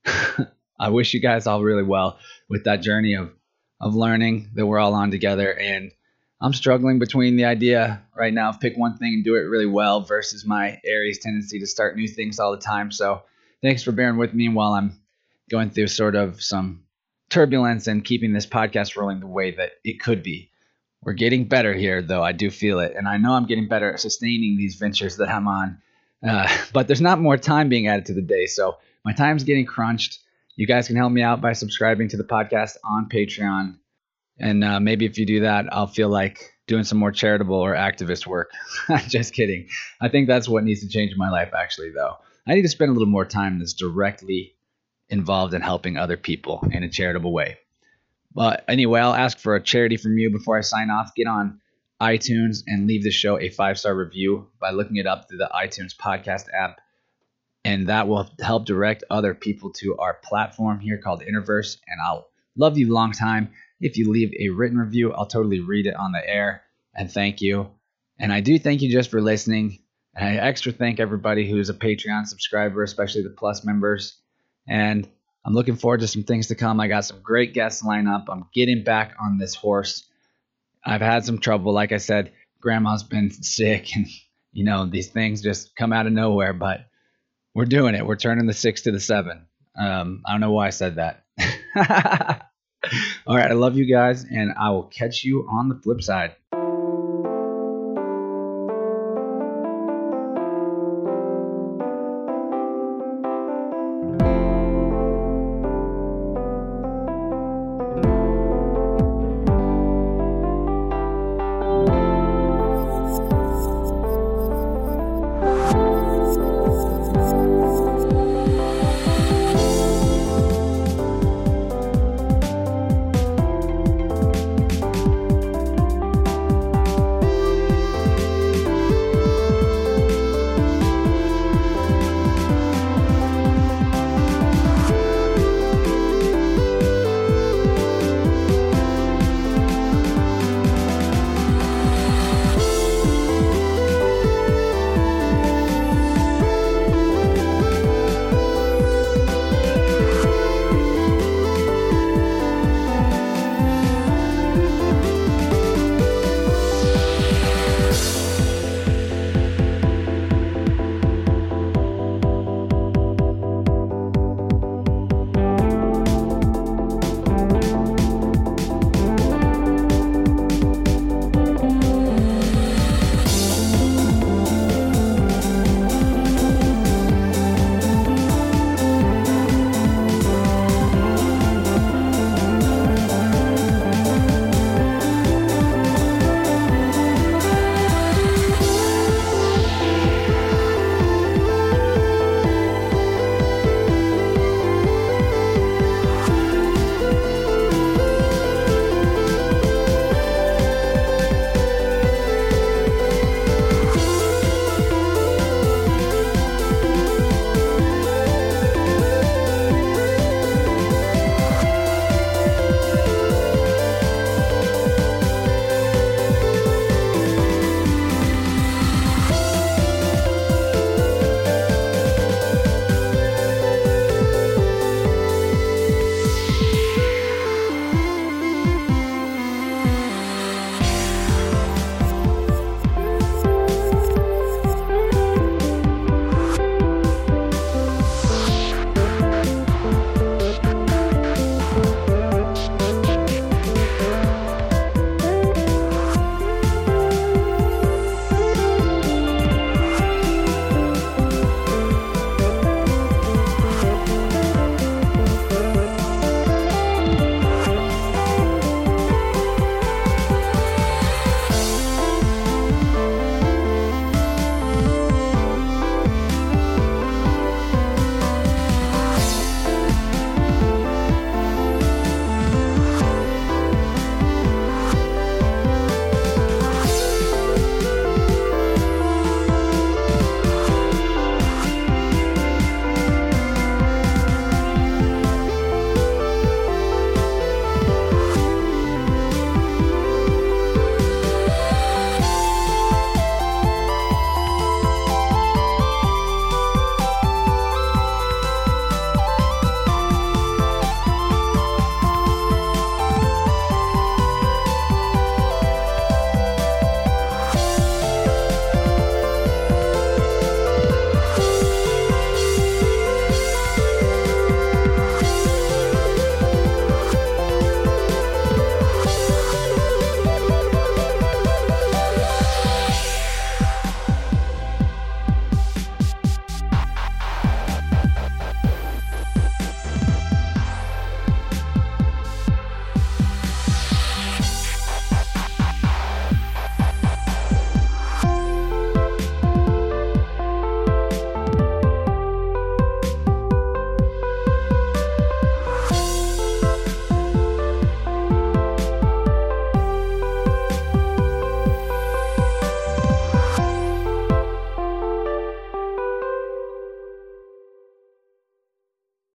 I wish you guys all really well with that journey of of learning that we're all on together. And I'm struggling between the idea right now of pick one thing and do it really well versus my Aries tendency to start new things all the time. So thanks for bearing with me while I'm going through sort of some turbulence and keeping this podcast rolling the way that it could be. We're getting better here, though. I do feel it. And I know I'm getting better at sustaining these ventures that I'm on. Uh, but there's not more time being added to the day. So my time's getting crunched. You guys can help me out by subscribing to the podcast on Patreon. And uh, maybe if you do that, I'll feel like doing some more charitable or activist work. Just kidding. I think that's what needs to change in my life, actually, though. I need to spend a little more time that's directly involved in helping other people in a charitable way. But anyway, I'll ask for a charity from you before I sign off. Get on iTunes and leave the show a five-star review by looking it up through the iTunes podcast app. And that will help direct other people to our platform here called Interverse. And I'll love you a long time. If you leave a written review, I'll totally read it on the air. And thank you. And I do thank you just for listening. And I extra thank everybody who's a Patreon subscriber, especially the Plus members. And I'm looking forward to some things to come. I got some great guests lined up. I'm getting back on this horse. I've had some trouble. Like I said, Grandma's been sick, and, you know, these things just come out of nowhere. But we're doing it. We're turning the six to the seven. Um, I don't know why I said that. All right. I love you guys, and I will catch you on the flip side.